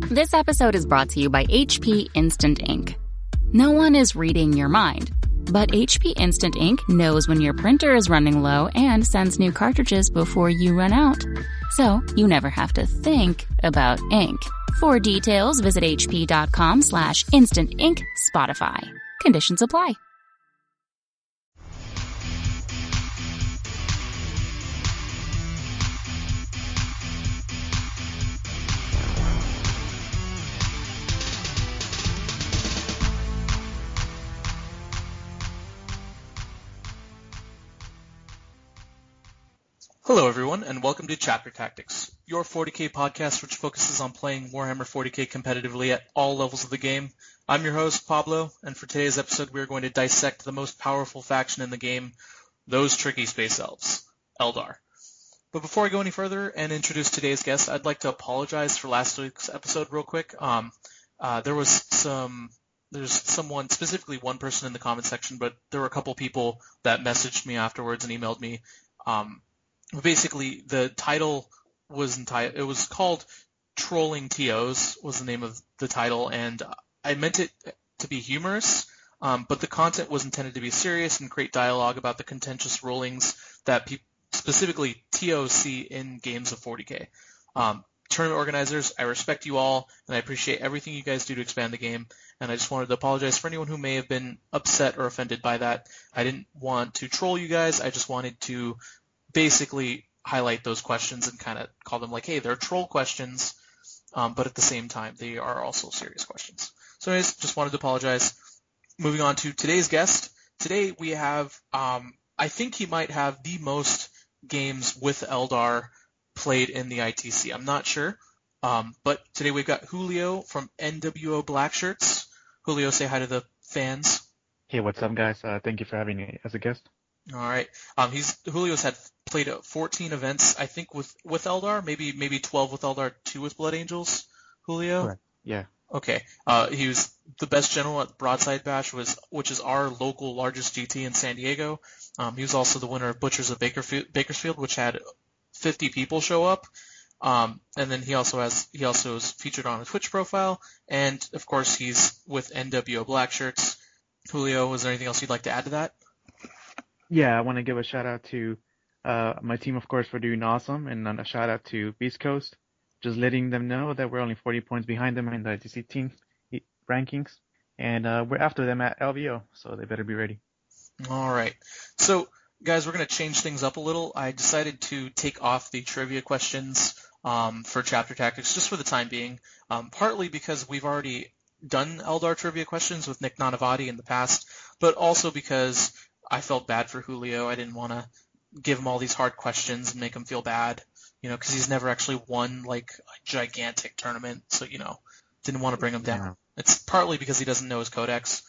This episode is brought to you by HP Instant Ink. No one is reading your mind, but HP Instant Ink knows when your printer is running low and sends new cartridges before you run out. So you never have to think about ink. For details, visit hp.com/instant ink Spotify. Conditions apply. Hello everyone, and welcome to Chapter Tactics, your 40k podcast which focuses on playing Warhammer 40k competitively at all levels of the game. I'm your host, Pablo, and for today's episode we are going to dissect the most powerful faction in the game, those tricky space elves, Eldar. But before I go any further and introduce today's guest, I'd like to apologize for last week's episode real quick. There's someone, specifically one person in the comment section, but there were a couple people that messaged me afterwards and emailed me. Basically, the title it was called Trolling TOs was the name of the title, and I meant it to be humorous, but the content was intended to be serious and create dialogue about the contentious rulings that specifically TOs see in games of 40k. Tournament organizers, I respect you all, and I appreciate everything you guys do to expand the game, and I just wanted to apologize for anyone who may have been upset or offended by that. I didn't want to troll you guys, I just wanted to basically highlight those questions and kind of call them like, hey, they're troll questions, but at the same time, they are also serious questions. So anyways, just wanted to apologize. Moving on to today's guest. Today we have, I think he might have the most games with Eldar played in the ITC. I'm not sure, but today we've got Julio from NWO Blackshirts. Julio, say hi to the fans. Hey, what's up, guys? Thank you for having me as a guest. All right. Julio's played 14 events, I think, with Eldar, maybe 12 with Eldar, 2 with Blood Angels. Julio? Correct. Yeah. Okay. He was the best general at Broadside Bash, which is our local largest GT in San Diego. He was also the winner of Butchers of Bakersfield, which had 50 people show up. And then he also is featured on a Twitch profile, and of course he's with NWO Blackshirts. Julio, was there anything else you'd like to add to that? Yeah, I want to give a shout out to my team, of course, for doing awesome, and a shout out to Beast Coast, just letting them know that we're only 40 points behind them in the ITC team rankings, and we're after them at LVO, so they better be ready. All right. So, guys, we're going to change things up a little. I decided to take off the trivia questions for Chapter Tactics just for the time being, partly because we've already done Eldar trivia questions with Nick Nanavati in the past, but also because I felt bad for Julio. I didn't want to give him all these hard questions and make him feel bad, because he's never actually won like a gigantic tournament. So, didn't want to bring him down. Yeah. It's partly because he doesn't know his codex.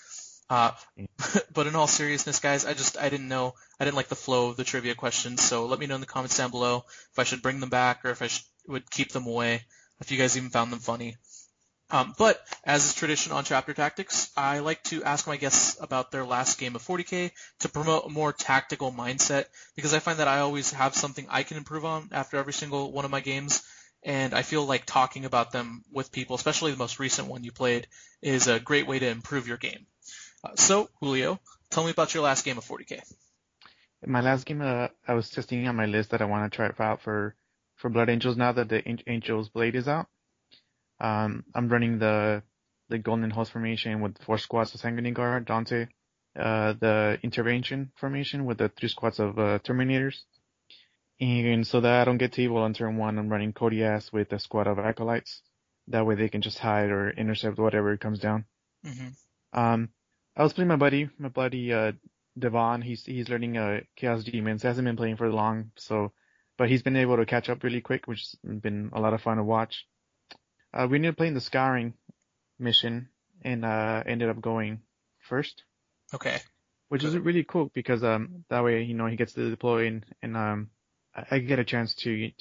But in all seriousness, guys, I didn't like the flow of the trivia questions. So let me know in the comments down below if I should bring them back or if I would keep them away, if you guys even found them funny. But as is tradition on Chapter Tactics, I like to ask my guests about their last game of 40k to promote a more tactical mindset, because I find that I always have something I can improve on after every single one of my games, and I feel like talking about them with people, especially the most recent one you played, is a great way to improve your game. So, Julio, tell me about your last game of 40k. My last game, I was testing on my list that I want to try out for Blood Angels now that the Angel's Blade is out. I'm running the Golden Host formation with 4 squads of Sanguinary Guard, Dante, the Intervention formation with the 3 squads of Terminators. And so that I don't get to evil on turn 1, I'm running Kodias with a squad of Acolytes. That way they can just hide or intercept whatever comes down. Mm-hmm. I was playing my buddy Devon. He's learning Chaos Demons. He hasn't been playing for long, but he's been able to catch up really quick, which has been a lot of fun to watch. We ended up playing the Scouring mission and ended up going first. Okay. Which is really cool because that way he gets to deploy and I get a chance to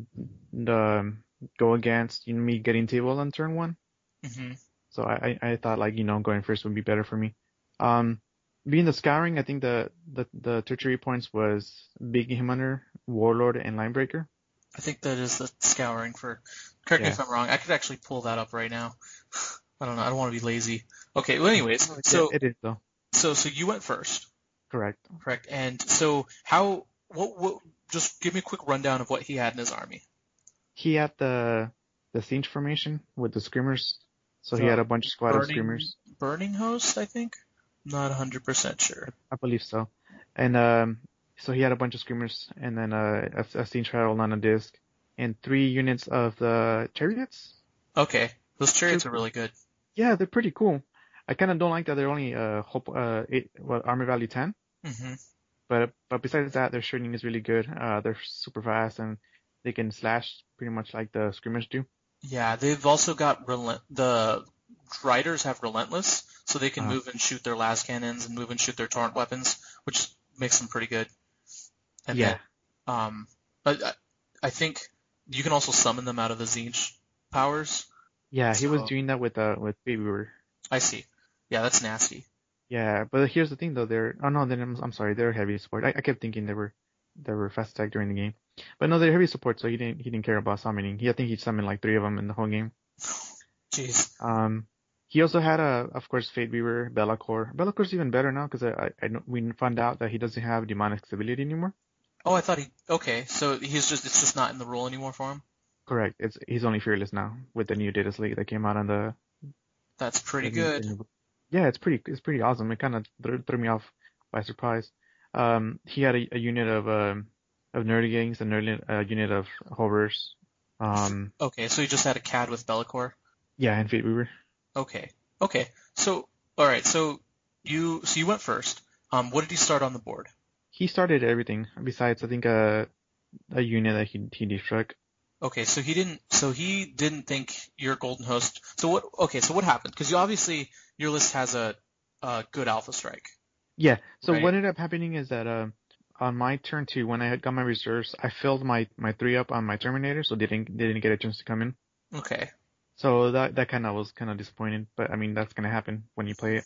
go against me getting table on turn 1. Mm-hmm. So I thought going first would be better for me. Being the Scouring, I think the tertiary points was Big Game Hunter, Warlord, and Linebreaker. I think that is the Scouring for Correct me Yeah. if I'm wrong. I could actually pull that up right now. I don't know. I don't want to be lazy. Okay. Well, anyways, Yeah, so it is though. so you went first, Correct. correct? And so what? Just give me a quick rundown of what he had in his army. He had the siege formation with the screamers. So he The had a bunch of squad of burning screamers. burning host, I think. Not 100% sure. I believe so. And so he had a bunch of screamers and then a siege herald on a disc and 3 units of the chariots. Okay, those chariots are really good. Yeah, they're pretty cool. I kind of don't like that they're only armor value 10. Hmm. But besides that, their shooting is really good. They're super fast and they can slash pretty much like the screamers do. Yeah, they've also got the riders have relentless, so they can Uh, move and shoot their las cannons and move and shoot their torrent weapons, which makes them pretty good. And yeah, then, I think you can also summon them out of the Zinj powers. yeah, he was So doing that with Baby Weaver. I see. Yeah, that's nasty. Yeah, but here's the thing though, I'm sorry, they're heavy support. I kept thinking they were fast attack during the game. But no, they're heavy support, so he didn't care about summoning. I think he summoned like 3 of them in the whole game. Jeez. He also had of course, Fate Weaver, Bellacore. Bellacore's even better now because we found out that he doesn't have demonic stability anymore. Oh, I thought okay, so it's just not in the rule anymore for him? Correct. He's only fearless now with the new data slate that came out on That's pretty the good. new. Yeah, it's pretty awesome. It kind of threw me off by surprise. He had a unit of Nerdigangs, a unit of Hovers. Okay, so you just had a CAD with Bellacore? Yeah, and Fate Weaver. Okay. Okay. So, all right. So you went first. What did he start on the board? He started everything besides I think a unit that he destruct. Okay. So he didn't think your golden host. So what? Okay. So what happened? Because obviously your list has a good alpha strike. Yeah. So Right. what ended up happening is that on my turn 2, when I had got my reserves, I filled my 3 up on my Terminator, so they didn't get a chance to come in. Okay. So that kind of was kind of disappointing, but I mean that's gonna happen when you play it.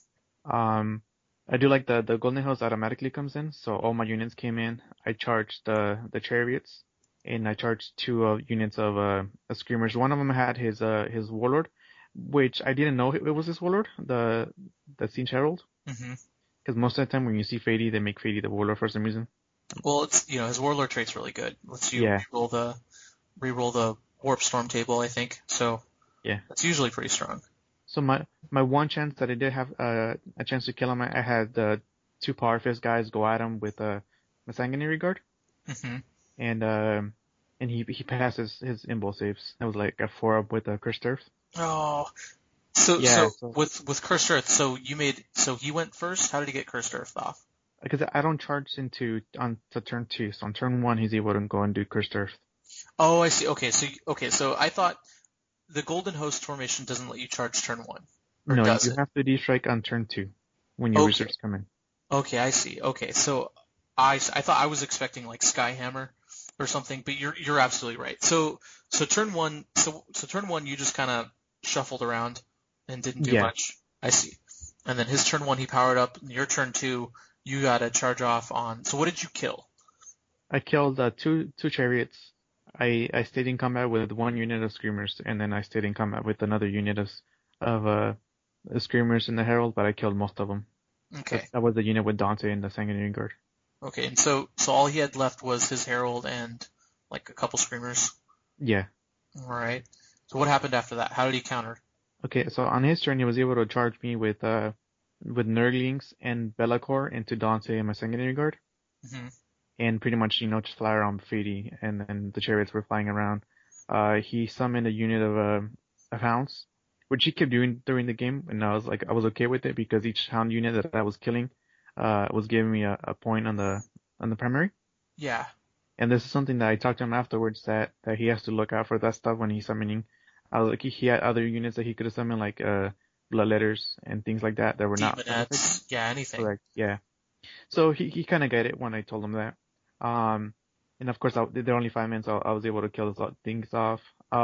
I do like the golden host automatically comes in, so all my units came in. I charged the chariots, and I charged 2 units of screamers. One of them had his warlord, which I didn't know it was his warlord, the Siege Herald, Hmm. because most of the time when you see Fady, they make Fady the warlord for some reason. Well, it's his warlord trait's really good. Lets you Yeah. reroll the warp storm table, I think. So Yeah. that's usually pretty strong. So my one chance that I did have a chance to kill him, I had 2 Power Fist guys go at him with a Sanguinary Guard, Hmm. and he passed his Imbo saves. That was like a 4-up with a Cursed Earth. Oh. So Yeah, so with Cursed Earth, so he went first. How did he get Cursed Earth off? Because I don't charge on to turn 2, so on turn 1 he's able to go and do Cursed Earth. Oh, I see. Okay, so I thought the Golden Host formation doesn't let you charge turn 1, or No, does you it? have to D-strike on turn 2 when your Okay. reserves come in. Okay, I see. Okay, so I thought I was expecting like Skyhammer or something, but you're absolutely right. So turn 1, so turn 1 you just kind of shuffled around and didn't do Yeah. much. I see. And then his turn 1 he powered up, and your turn 2 you got to charge off on. So what did you kill? I killed 2 chariots. I stayed in combat with 1 unit of screamers, and then I stayed in combat with another unit of screamers in the herald, but I killed most of them. Okay. That was the unit with Dante and the Sanguinary Guard. Okay, and so all he had left was his herald and like a couple screamers. Yeah. All right. So what happened after that? How did he counter? Okay, so on his turn, he was able to charge me with Nurglings and Bellacore into Dante and my Sanguinary Guard, Hmm. and pretty much just fly around Fady, and then the chariots were flying around. He summoned a unit of hounds, which he kept doing during the game, and I was okay with it because each hound unit that I was killing was giving me a point on the primary. Yeah. And this is something that I talked to him afterwards that he has to look out for that stuff when he's summoning. I was like, he had other units that he could have summoned, like Bloodletters and things like that were not perfect. Demonettes. Yeah, anything. Correct. Yeah. So he kind of got it when I told him that. And of course, they're only 5 minutes, so I was able to kill those things off.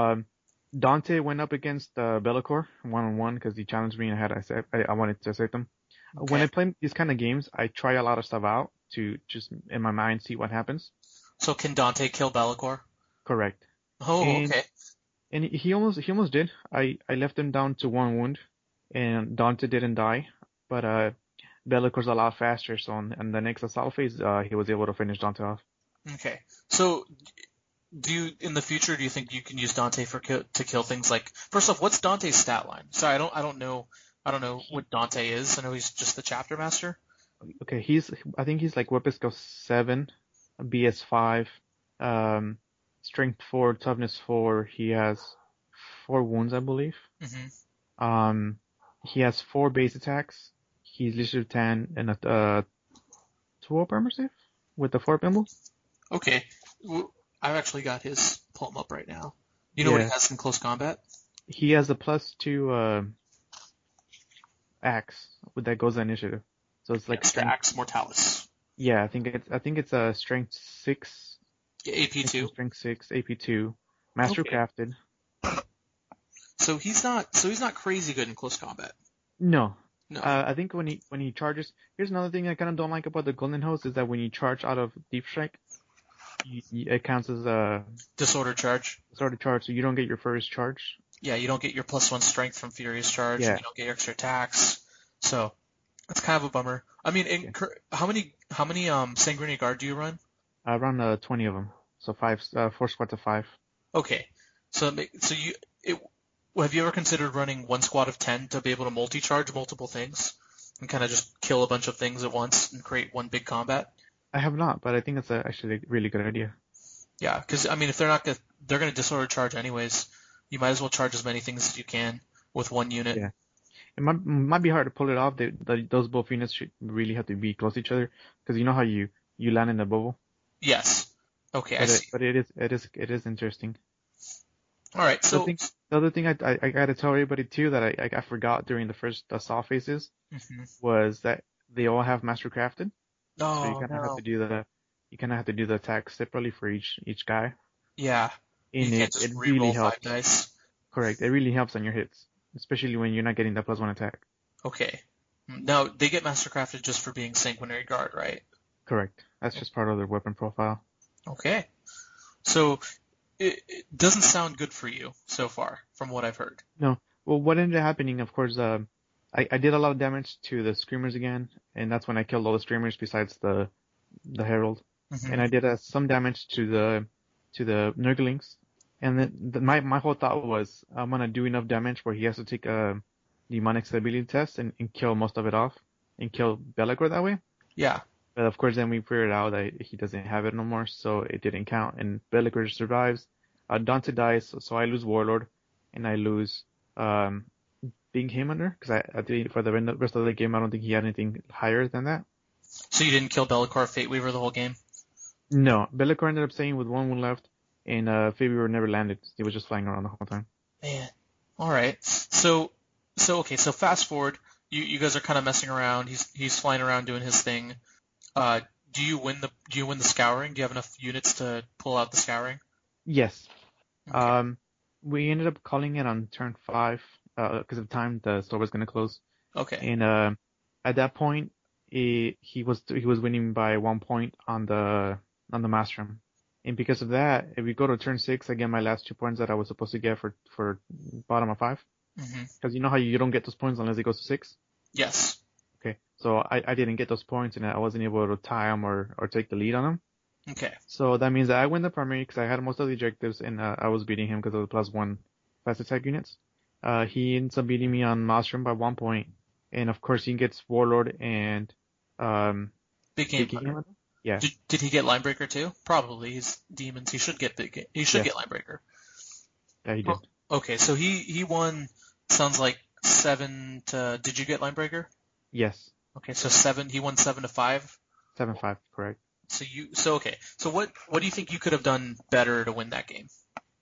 Dante went up against Bellacore 1-on-1 because he challenged me and I wanted to save them. Okay. When I play these kind of games, I try a lot of stuff out to just in my mind see what happens. So can Dante kill Bellacore? Correct. Oh, And- okay. And he almost did. I left him down to one wound, and Dante didn't die, but Bellicor's a lot faster, so on the next assault phase, he was able to finish Dante off. Okay. So in the future, do you think you can use Dante to kill things like, first off, what's Dante's stat line? Sorry, I don't know what Dante is. I know he's just the chapter master. Okay, I think he's like weapon skill 7, BS 5, strength 4, toughness 4. He has 4 wounds, I believe. Mm-hmm. He has 4 base attacks. He's leadership 10 and a 12 armor save with the 4 bimble. Okay. I've actually got his pull him up right now. You know what he has in close combat? He has a +2 axe that goes to initiative. So it's like the Axe Mortalis. Yeah, I think it's a strength 6. Yeah, AP2. Strength 6, AP2, master crafted. So he's not crazy good in close combat. No. No. I think when he charges, here's another thing I kind of don't like about the Golden Host is that when you charge out of Deep Strike, it counts as a disorder charge. So you don't get your first charge. Yeah, you don't get your +1 strength from Furious Charge. Yeah. And you don't get your extra attacks. So that's kind of a bummer. I mean, how many Sanguinary Guard do you run? I run 20 of them, so 4 squads of 5. Okay, so have you ever considered running 1 squad of 10 to be able to multi-charge multiple things and kind of just kill a bunch of things at once and create one big combat? I have not, but I think it's actually a really good idea. Yeah, because I mean, if they're going to disorder charge anyways, you might as well charge as many things as you can with one unit. Yeah. It might be hard to pull it off. Those both units should really have to be close to each other because you know how you land in the bubble. Yes. Okay, I see. But it is interesting. All right. So the other thing I gotta tell everybody too that I forgot during the first assault phases was that they all have master crafted. Oh, so you kind of have to do the attack separately for each guy. Yeah. And it really helps. 5 dice. Correct. It really helps on your hits, especially when you're not getting that +1 attack. Okay. Now they get mastercrafted just for being Sanguinary Guard, right? Correct. That's just part of their weapon profile. Okay. So it doesn't sound good for you so far, from what I've heard. No. Well, what ended up happening, of course, I did a lot of damage to the Screamers again, and that's when I killed all the Screamers besides the Herald. Mm-hmm. And I did some damage to the Nurglings. And then my whole thought was I'm gonna do enough damage where he has to take a demonic stability test and kill most of it off and kill Be'lakor that way. Yeah. But of course then we figured out that he doesn't have it no more, so it didn't count. And Be'lakor survives. Dante dies, so I lose Warlord, and I lose Big Haymander because I think for the rest of the game I don't think he had anything higher than that. So you didn't kill Be'lakor Fate Weaver the whole game? No, Be'lakor ended up staying with 1 wound left. And Fate Weaver never landed. He was just flying around the whole time. Man. All right. So fast forward. You guys are kind of messing around. He's flying around doing his thing. Do you win the scouring? Do you have enough units to pull out the scouring? Yes. Okay. We ended up calling it on turn 5 because of time. The store was going to close. Okay. And at that point, he was winning by 1 point on the Maelstrom. And because of that, if we go to turn 6, I get my last 2 points that I was supposed to get for bottom of 5. Because you know how you don't get those points unless it goes to 6? Yes. Okay. So I didn't get those points, and I wasn't able to tie them or take the lead on them. Okay. So that means that I win the primary because I had most of the objectives, and I was beating him because of the +1 fast attack units. He ends up beating me on Maelstrom by 1 point. And of course he gets Warlord and Big Game. Yeah. Did he get Linebreaker too? Probably. He's demons. He should get get Linebreaker. Yeah, he did. Okay, so he won. Sounds like 7 to. Did you get Linebreaker? Yes. Okay, so 7. He won 7 to 5. 7-5, correct. So what do you think you could have done better to win that game?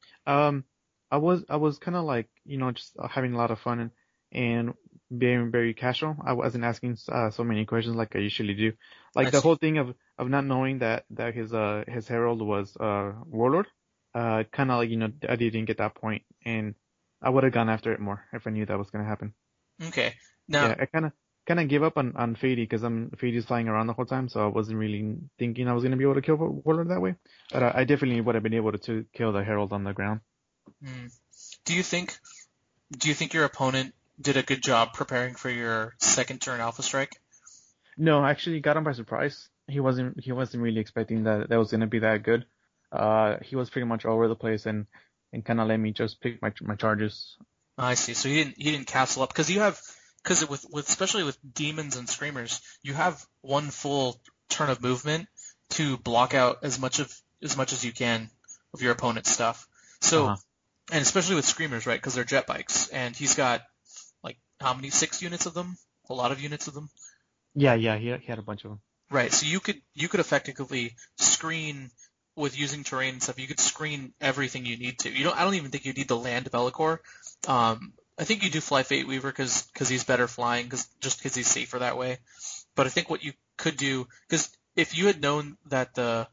I was kind of like just having a lot of fun and being very casual. I wasn't asking so many questions like I usually do. Like the whole thing of not knowing that his Herald was Warlord. Kind of like I didn't get that point, and I would have gone after it more if I knew that was gonna happen. Okay. Now I kind of gave up on Fady because Fady's flying around the whole time, so I wasn't really thinking I was gonna be able to kill Warlord that way. But I definitely would have been able to kill the Herald on the ground. Do you think your opponent did a good job preparing for your second turn Alpha Strike? No, actually got him by surprise. He wasn't really expecting that was gonna be that good. He was pretty much all over the place and kind of let me just pick my charges. I see. So he didn't castle up because with especially with demons and screamers, you have one full turn of movement to block out as much as you can of your opponent's stuff. So and especially with screamers, right? Because they're jet bikes, and he's got like how many? 6 units of them? A lot of units of them. Yeah, he had a bunch of them. Right. So you could effectively screen with using terrain and stuff. You could screen everything you need to. I don't even think you need to land Bellicor. I think you do fly Fate Weaver because he's better flying because he's safer that way. But I think what you could do, because if you had known that the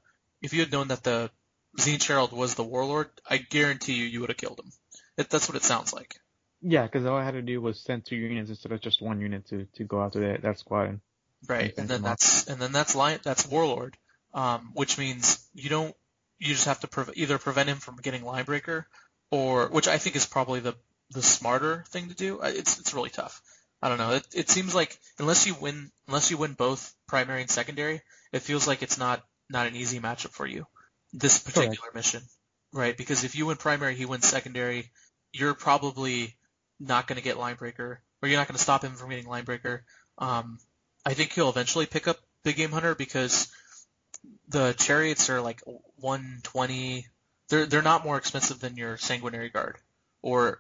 Zenith Herald was the Warlord, I guarantee you would have killed him. That's what it sounds like. Yeah, because all I had to do was send 2 units instead of just 1 unit to go after that squad. Right, and then that's Warlord, which means you just have to either prevent him from getting Linebreaker, or which I think is probably the smarter thing to do. It's really tough. I don't know. It seems like unless you win both primary and secondary, it feels like it's not an easy matchup for you. This particular mission, right? Because if you win primary, he wins secondary, you're probably not going to get Linebreaker, or you're not going to stop him from getting Linebreaker. I think he'll eventually pick up Big Game Hunter because the chariots are like 120. They're not more expensive than your Sanguinary Guard or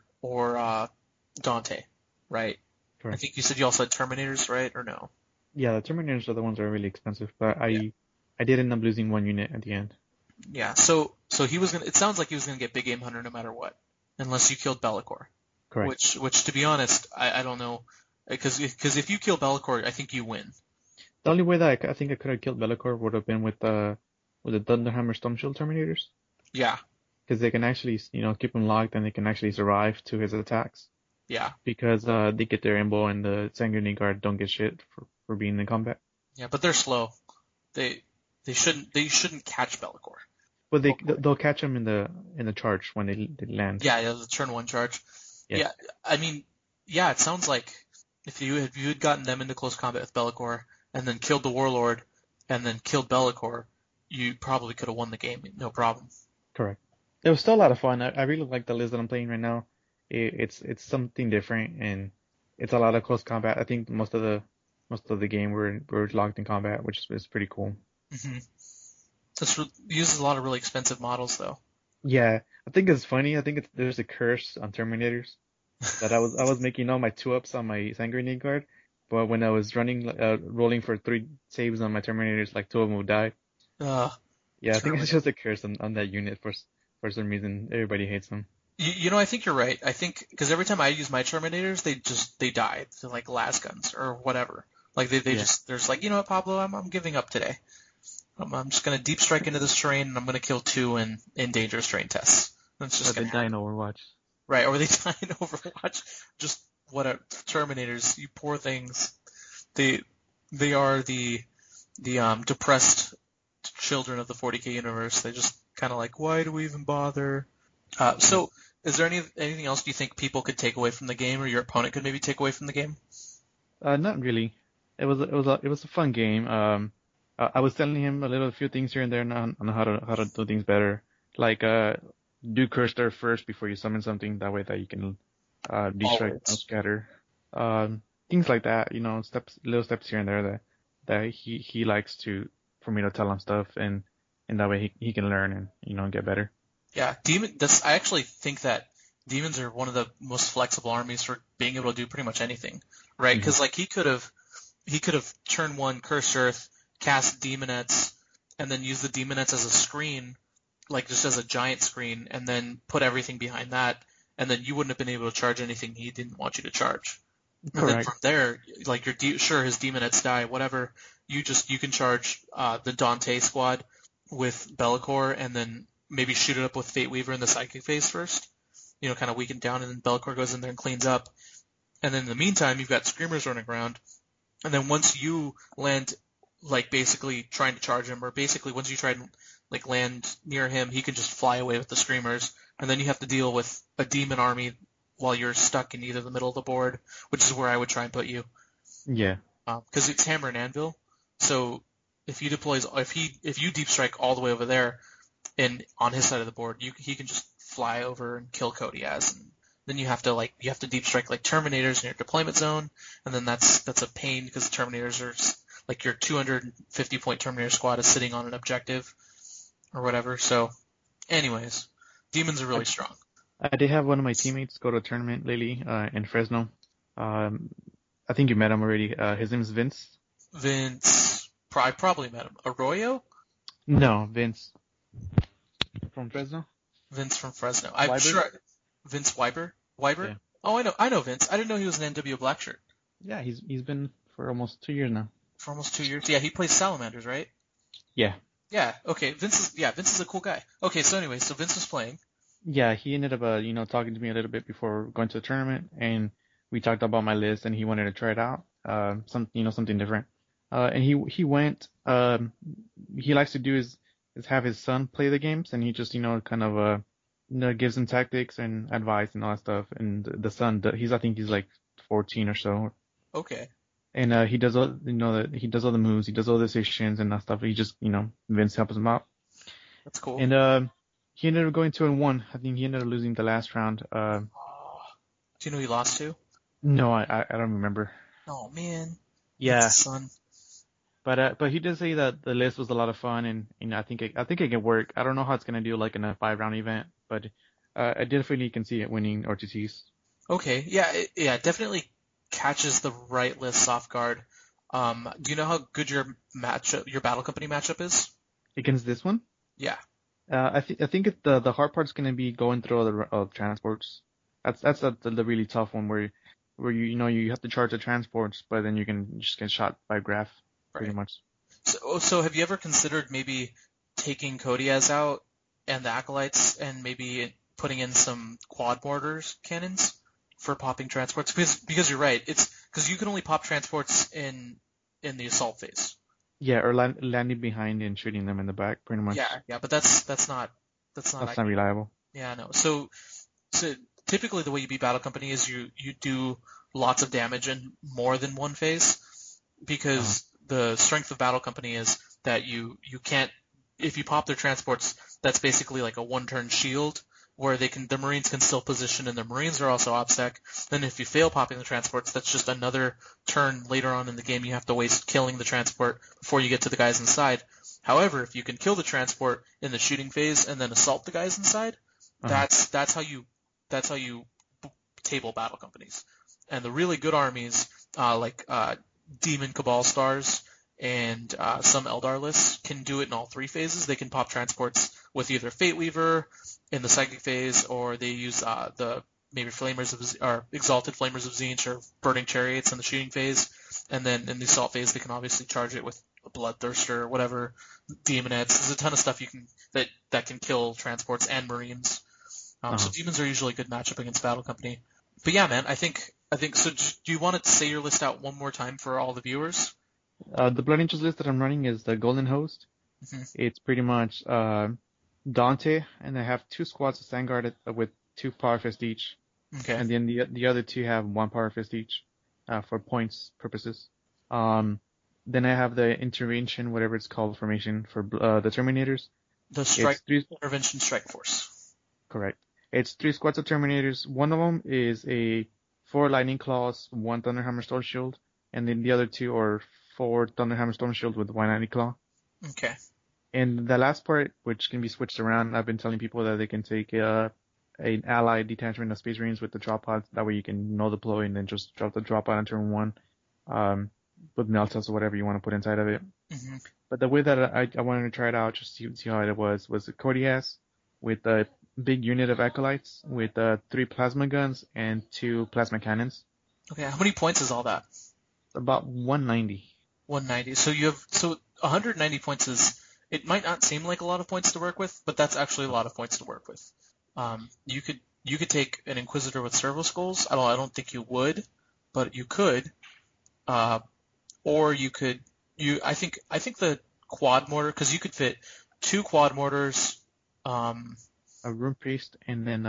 Dante, right? Correct. I think you said you also had Terminators, right? Or no? Yeah, the Terminators are the ones that are really expensive, but I did end up losing 1 unit at the end. Yeah, so he was gonna. It sounds like he was gonna get Big Game Hunter no matter what, unless you killed Bellicor. Correct. Which to be honest, I don't know. Because if you kill Bellicor, I think you win. The only way that I think I could have killed Bellicor would have been with the Thunderhammer Stormshield Terminators. Yeah. Because they can actually, keep him locked and they can actually survive to his attacks. Yeah. Because they get their Imbo and the Sanguinary Guard don't get shit for being in combat. Yeah, but they're slow. They shouldn't catch Bellicor. But they'll catch him in the charge when they land. Yeah, the turn 1 charge. Yeah. I mean, yeah, it sounds like if you had gotten them into close combat with Bellicor and then killed the Warlord and then killed Bellicor, you probably could have won the game, no problem. Correct. It was still a lot of fun. I really like the list that I'm playing right now. It's something different and it's a lot of close combat. I think most of the game we're locked in combat, which is pretty cool. Mm-hmm. This uses a lot of really expensive models though. Yeah, I think it's funny. I think there's a curse on Terminators that I was making all my 2-ups on my Sanguinary Guard, but when I was rolling for 3 saves on my Terminators, like 2 of them would die. Yeah, I think it's just a curse on that unit for some reason. Everybody hates them. I think you're right. I think because every time I use my Terminators, they die. They're like las guns or whatever. Like they just there's like, you know what, Pablo, I'm giving up today. I'm just gonna deep strike into this terrain and I'm gonna kill 2 in dangerous terrain tests. That's just gonna die in Overwatch. Right, or they die in Overwatch. Just what Terminators, you poor things. They are the depressed children of the 40k universe. They just kind of like, why do we even bother? So, is there anything else you think people could take away from the game, or your opponent could maybe take away from the game? Not really. It was a fun game. I was telling him a few things here and there on how to do things better, like do curse there first before you summon something. That way that you can destrike, scatter, things like that. Little steps here and there that he likes for me to tell him stuff, and that way he can learn and get better. Yeah, I actually think that demons are one of the most flexible armies for being able to do pretty much anything, right? Because like he could have turn 1 Curse Earth, cast Demonettes, and then use the Demonettes as a screen, like just as a giant screen, and then put everything behind that, and then you wouldn't have been able to charge anything he didn't want you to charge. Correct. And then from there, like his Demonettes die, whatever, you can charge the Dante squad with Bellicor, and then maybe shoot it up with Fate Weaver in the Psychic phase first, kind of weaken down, and then Bellicor goes in there and cleans up. And then in the meantime, you've got Screamers running around, and then once you land, like basically trying to charge him, or basically once you try and like land near him, he can just fly away with the Screamers, and then you have to deal with a demon army while you're stuck in either the middle of the board, which is where I would try and put you. Yeah. Because it's hammer and anvil. So if you deep strike all the way over there, and on his side of the board, he can just fly over and kill Kodiaz, and then you have to deep strike like Terminators in your deployment zone, and then that's a pain because Terminators are like your 250 point Terminator squad is sitting on an objective or whatever. So, anyways, demons are really strong. I did have one of my teammates go to a tournament lately in Fresno. I think you met him already. His name is Vince. Vince, I probably met him. Arroyo? No, Vince. From Fresno? Vince from Fresno. I'm sure. Vince Weiber? Yeah. Oh, I know Vince. I didn't know he was an NW black shirt. Yeah, he's been for almost 2 years now. For almost 2 years? Yeah, he plays Salamanders, right? Yeah. Yeah, okay. Vince is a cool guy. Okay, so anyway, so Vince was playing. Yeah, he ended up, talking to me a little bit before going to the tournament, and we talked about my list, and he wanted to try it out, something different. And he went. He likes to do is have his son play the games, and he just, gives him tactics and advice and all that stuff. And the son, I think he's like 14 or so. Okay. And he does all, he does all the moves, he does all the decisions and that stuff. He just, Vince helps him out. That's cool. And he ended up going 2-1. I think he ended up losing the last round. Do you know who he lost to? No, I don't remember. Oh man. Yeah. Son. But he did say that the list was a lot of fun, and I think it can work. I don't know how it's gonna do like in a 5-round event, but I definitely can see it winning RTCs. Okay, yeah, definitely catches the right list off guard. Do you know how good your Battle Company matchup is against this one? Yeah. I think the hard part's gonna be going through all the transports. That's the really tough one where you have to charge the transports, but then you can just get shot by Graph. Pretty much. So have you ever considered maybe taking Kodiaz out and the Acolytes and maybe putting in some quad mortars cannons for popping transports? Because you're right, it's because you can only pop transports in the assault phase. Yeah, or landing behind and shooting them in the back, pretty much. Yeah, but that's not reliable. Yeah, no. So typically the way you beat Battle Company is you do lots of damage in more than one phase because the strength of Battle Company is that you can't, if you pop their transports, that's basically like a one-turn shield where the Marines can still position and their Marines are also OBSEC. Then if you fail popping the transports, that's just another turn later on in the game you have to waste killing the transport before you get to the guys inside. However, if you can kill the transport in the shooting phase and then assault the guys inside, that's how you table Battle Companies. And the really good armies, like Demon Cabal Stars and some Eldar lists can do it in all 3 phases. They can pop transports with either Fate Weaver in the Psychic phase, or they use maybe Exalted Flamers of Tzeentch or Burning Chariots in the shooting phase. And then in the assault phase, they can obviously charge it with a Bloodthirster or whatever, Demonettes. There's a ton of stuff that can kill transports and Marines. So demons are usually a good matchup against Battle Company. But yeah, man, I think so. Do you want to say your list out one more time for all the viewers? The Blood Angels list that I'm running is the Golden Host. Mm-hmm. It's pretty much Dante, and I have 2 squads of Vanguard with 2 Power Fist each. Okay. And then the other 2 have 1 Power Fist each for points purposes. Then I have the Intervention, whatever it's called, formation for the Terminators. The Intervention Strike Force. Correct. It's 3 squads of Terminators. One of them is a 4 Lightning Claws, 1 Thunderhammer Storm Shield, and then the other 2 are 4 Thunderhammer Storm Shield with 1 Lightning Claw. Okay. And the last part, which can be switched around, I've been telling people that they can take an allied detachment of Space Marines with the drop pods. That way you can no deploy and then just drop the drop pod on turn 1 with Meltas or whatever you want to put inside of it. Mm-hmm. But the way that I wanted to try it out, just to see how it was the Kodiaz with a big unit of Acolytes with 3 plasma guns and 2 plasma cannons. Okay, how many points is all that? About 190. 190. So 190 points is, it might not seem like a lot of points to work with, but that's actually a lot of points to work with. You could take an Inquisitor with Servo Skulls. I don't think you would, but you could. Or you could. I think the quad mortar, because you could fit 2 quad mortars, a Rune Priest, and then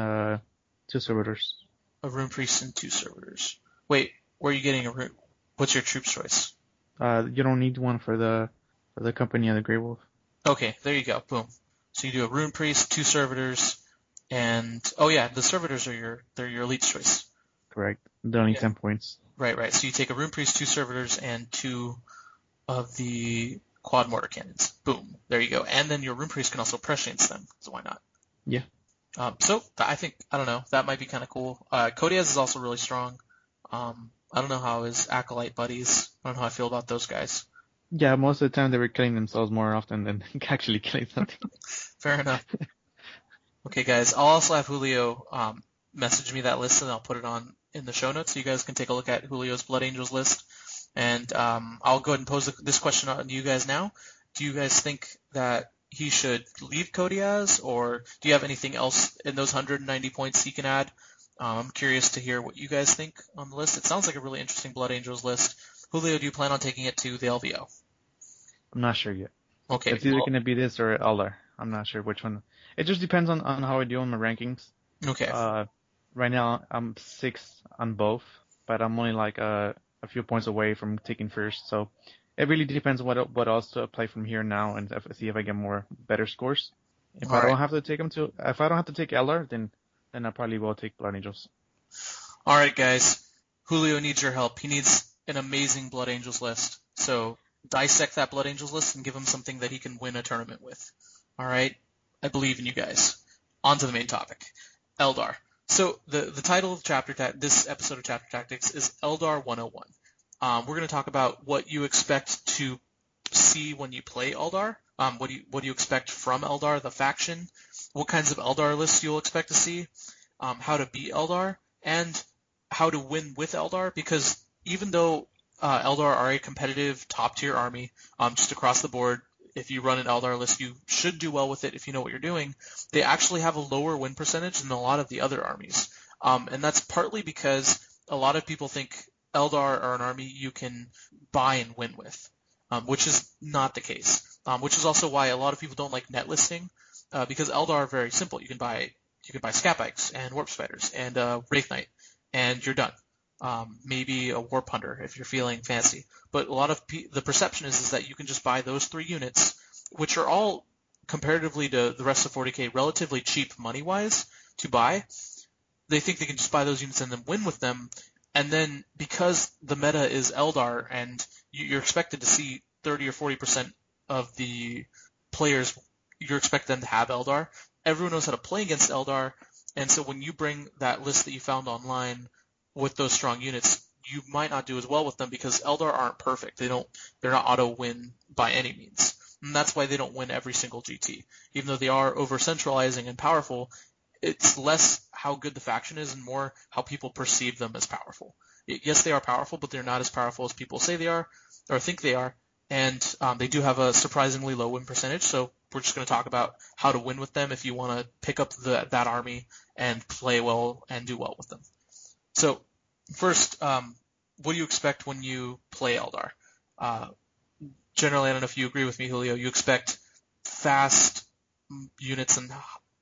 2 Servitors. A Rune Priest and 2 Servitors. Wait, where are you getting a Rune? What's your troops choice? You don't need one for the Company of the Grey Wolf. Okay, there you go. Boom. So you do a Rune Priest, 2 Servitors, and oh yeah, the Servitors are your elite choice. Correct. They're only 10 points. Right. So you take a Rune Priest, 2 Servitors, and 2 of the Quad Mortar Cannons. Boom. There you go. And then your Rune Priest can also prescience them, so why not? Yeah. So I don't know, that might be kind of cool. Kodiaz is also really strong. I don't know how his Acolyte buddies, I don't know how I feel about those guys. Yeah, most of the time they were killing themselves more often than actually killing something. Fair enough. Okay, guys, I'll also have Julio message me that list, and I'll put it on in the show notes so you guys can take a look at Julio's Blood Angels list. And I'll go ahead and pose this question on you guys now. Do you guys think that he should leave Kodiaz, or do you have anything else in those 190 points he can add? I'm curious to hear what you guys think on the list. It sounds like a really interesting Blood Angels list. Julio, do you plan on taking it to the LVO? I'm not sure yet. Okay. It's either going to be this or Eldar. I'm not sure which one. It just depends on how I do on my rankings. Okay. Right now I'm 6th on both, but I'm only like a few points away from taking first. So it really depends what else to play from here now, and see if I get better scores. If I don't have to take Eldar, then I probably will take Blood Angels. All right, guys. Julio needs your help. He needs an amazing Blood Angels list. So dissect that Blood Angels list and give him something that he can win a tournament with. All right? I believe in you guys. On to the main topic. Eldar. So the title of this episode of Chapter Tactics is Eldar 101. We're going to talk about what you expect to see when you play Eldar. What do you expect from Eldar, the faction? What kinds of Eldar lists you'll expect to see? How to beat Eldar, and how to win with Eldar. Because even though Eldar are a competitive top-tier army, just across the board, if you run an Eldar list, you should do well with it if you know what you're doing. They actually have a lower win percentage than a lot of the other armies. And that's partly because a lot of people think Eldar are an army you can buy and win with, which is not the case. Which is also why a lot of people don't like net listing, because Eldar are very simple. You can buy Scat Bikes and Warp Spiders and Wraith Knight, and you're done. Maybe a Warp Hunter if you're feeling fancy. But a lot of the perception is that you can just buy those 3 units, which are all comparatively to the rest of 40k relatively cheap money-wise to buy. They think they can just buy those units and then win with them. And then because the meta is Eldar and you're expected to see 30 or 40% of the players, you're expected them to have Eldar, everyone knows how to play against Eldar. And so when you bring that list that you found online with those strong units, you might not do as well with them because Eldar aren't perfect. They're not auto-win by any means. And that's why they don't win every single GT. Even though they are over-centralizing and powerful, it's less how good the faction is and more how people perceive them as powerful. Yes, they are powerful, but they're not as powerful as people say they are or think they are. And they do have a surprisingly low win percentage, so we're just going to talk about how to win with them if you want to pick up that army and play well and do well with them. So first, what do you expect when you play Eldar? Generally, I don't know if you agree with me, Julio, you expect fast units and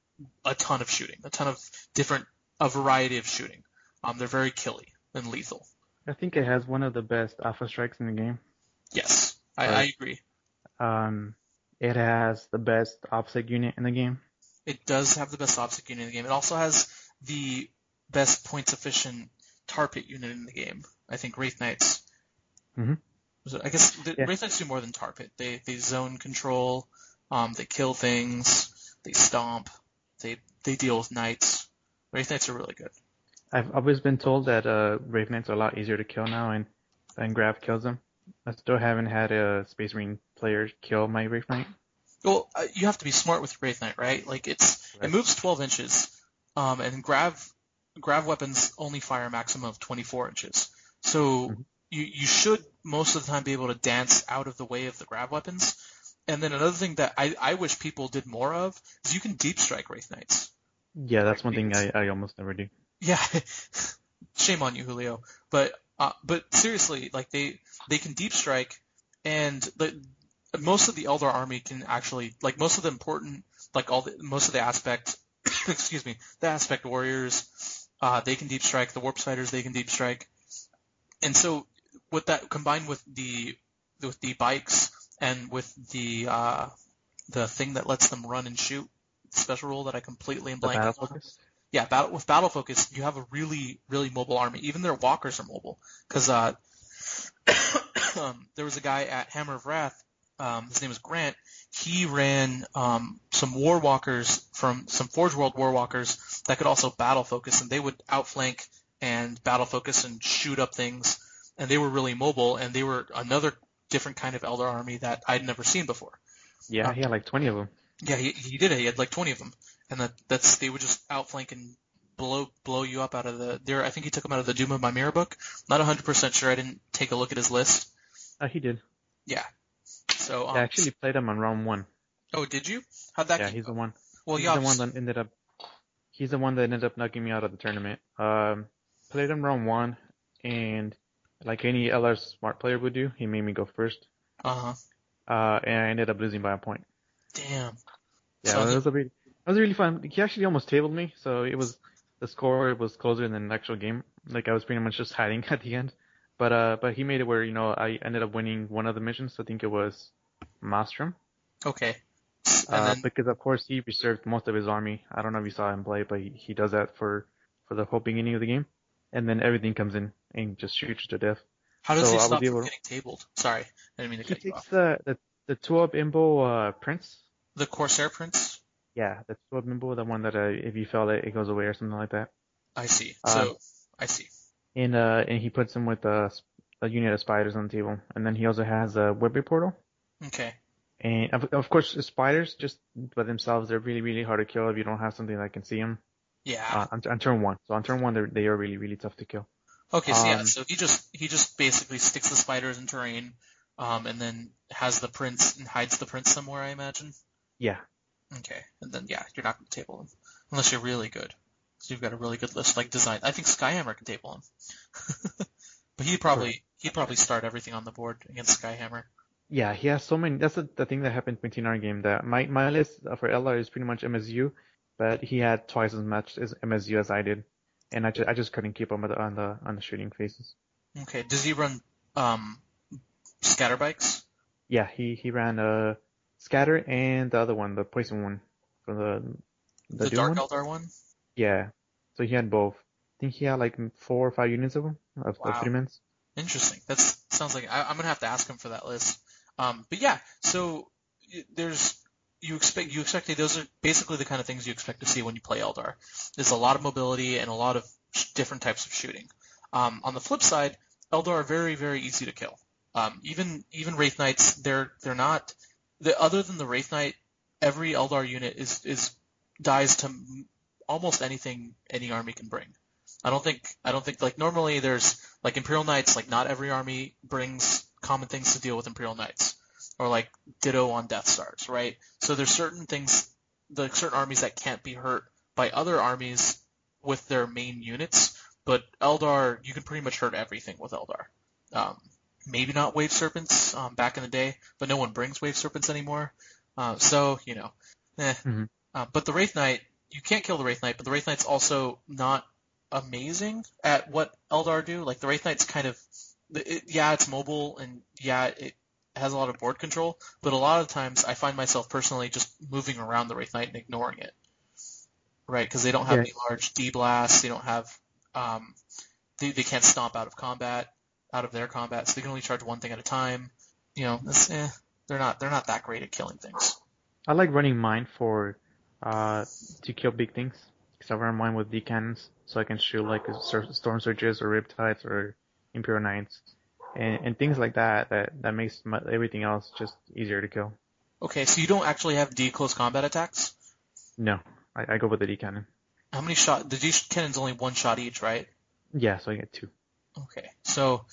a ton of shooting, a variety of shooting. They're very killy and lethal. I think it has one of the best alpha strikes in the game. Yes, I agree. It has the best OPSEC unit in the game. It does have the best OPSEC unit in the game. It also has the best points efficient tar pit unit in the game. I think Wraith Knights. Mm-hmm. I guess Wraith Knights do more than tar pit. They zone control. They kill things. They stomp. They deal with knights. Wraith Knights are really good. I've always been told that Wraith Knights are a lot easier to kill now, and Grav kills them. I still haven't had a Space Marine player kill my Wraith Knight. Well, you have to be smart with Wraith Knight, right? Like it moves 12 inches, and Grav weapons only fire a maximum of 24 inches. So you should most of the time be able to dance out of the way of the Grav weapons. And then another thing that I wish people did more of is you can deep strike Wraith Knights. Yeah, that's one thing I almost never do. Yeah, shame on you, Julio. But seriously, like they can deep strike, and most of the Eldar army can actually, like most of the important, like most of the aspect excuse me, the Aspect Warriors, they can deep strike. The Warp Spiders, they can deep strike. And so with that combined with the bikes and with the thing that lets them run and shoot, special rule that I completely am The blanking battle on. focus. Yeah, with battle focus, you have a really, really mobile army. Even their walkers are mobile. Because there was a guy at Hammer of Wrath, his name is Grant. He ran some war walkers from some Forge World war walkers that could also battle focus, and they would outflank and battle focus and shoot up things. And they were really mobile, and they were another different kind of Eldar army that I'd never seen before. Yeah, he had like 20 of them. Yeah, he did it. He had like 20 of them, and that's they would just outflank and blow you up out of the. I think he took them out of the Doom of Mimera book. Not 100% sure. I didn't take a look at his list. He did. Yeah. So I actually played him on round 1. Oh, did you? How'd that? Yeah, he's the one. Well, He's the one that ended up. He's the one that ended up knocking me out of the tournament. Played him round 1, and like any LR smart player would do, he made me go first. And I ended up losing by a point. Damn. Yeah, So it was really fun. He actually almost tabled me, so the score was closer than the actual game. Like I was pretty much just hiding at the end. But he made it where, I ended up winning one of the missions. I think it was Maelstrom. Okay. And then, Because of course he reserved most of his army. I don't know if you saw him play, but he does that for the whole beginning of the game. And then everything comes in and just shoots to death. how does so he I stop was from able- getting tabled? Sorry, I didn't mean to He cut you takes off. the Tuob Imbo Prince. The Corsair Prince? Yeah, the Tuob Imbo, the one that if you fell it goes away or something like that. I see. I see. And he puts him with a unit of spiders on the table. And then he also has a webby portal. Okay. And of course, the spiders just by themselves, they're really, really hard to kill if you don't have something that can see them. Yeah. On turn 1. So on turn 1, they are really, really tough to kill. Okay, so he just basically sticks the spiders in terrain, and then has the prince and hides the prince somewhere, I imagine. Yeah. Okay, and then you're not going to table him unless you're really good. So you've got a really good list, like design. I think Skyhammer can table him, but he'd probably start everything on the board against Skyhammer. Yeah, he has so many. That's the thing that happened between our game. That my list for LR is pretty much MSU, but he had twice as much as MSU as I did, and I just couldn't keep him on the shooting phases. Okay, does he run scatter bikes? Yeah, he ran Scatter and the other one, the poison one, from the Doom Dark one? Eldar one? Yeah, so he had both. I think he had like 4 or 5 units of them of Wow. 3-mans. Interesting. That sounds like I'm gonna have to ask him for that list. But yeah, so you expect those are basically the kind of things you expect to see when you play Eldar. There's a lot of mobility and a lot of different types of shooting. On the flip side, Eldar are very, very easy to kill. Even Wraith Knights, they're not. Other than the Wraith Knight, every Eldar unit is dies to almost anything any army can bring. I don't think like normally there's like Imperial Knights, like not every army brings common things to deal with Imperial Knights, or like ditto on Death Stars, right? So there's certain things, certain armies that can't be hurt by other armies with their main units, but Eldar, you can pretty much hurt everything with Eldar. Maybe not Wave Serpents back in the day, but no one brings Wave Serpents anymore. So Mm-hmm. But the Wraith Knight, you can't kill the Wraith Knight, but the Wraith Knight's also not amazing at what Eldar do. Like the Wraith Knight's kind of, it's mobile and it has a lot of board control, but a lot of times I find myself personally just moving around the Wraith Knight and ignoring it, right? Because they don't have any large D-blasts, they don't have, they can't stomp out of their combat, so they can only charge one thing at a time. They're not that great at killing things. I like running mine for to kill big things. Because I run mine with D cannons, so I can shoot like Storm Surges or Riptides or Imperial Knights, and things like that makes everything else just easier to kill. Okay, so you don't actually have D close combat attacks? No, I go with the D cannon. How many shot? The D cannon's only one shot each, right? Yeah, so I get 2. Okay, so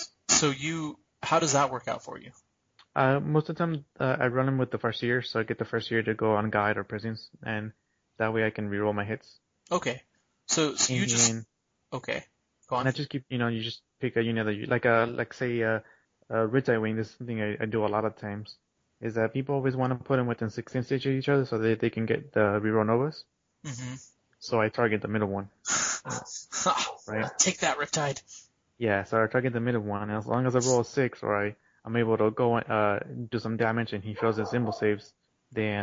how does that work out for you? Most of the time, I run them with the Farseer, so I get the Farseer to go on Guide or Presence, and that way I can reroll my hits. Okay, so you just okay. Go on. And I just keep, you just pick a unit that you like say Ridgeye Wing. This is something I do a lot of times. Is that people always want to put them within 16 stitches of each other so that they can get the reroll novas. Mm-hmm. So I target the middle one. Right? Take that, Riptide. Yeah, so I target the middle one. As long as I roll a 6 or I'm able to go do some damage and he fails his symbol saves, then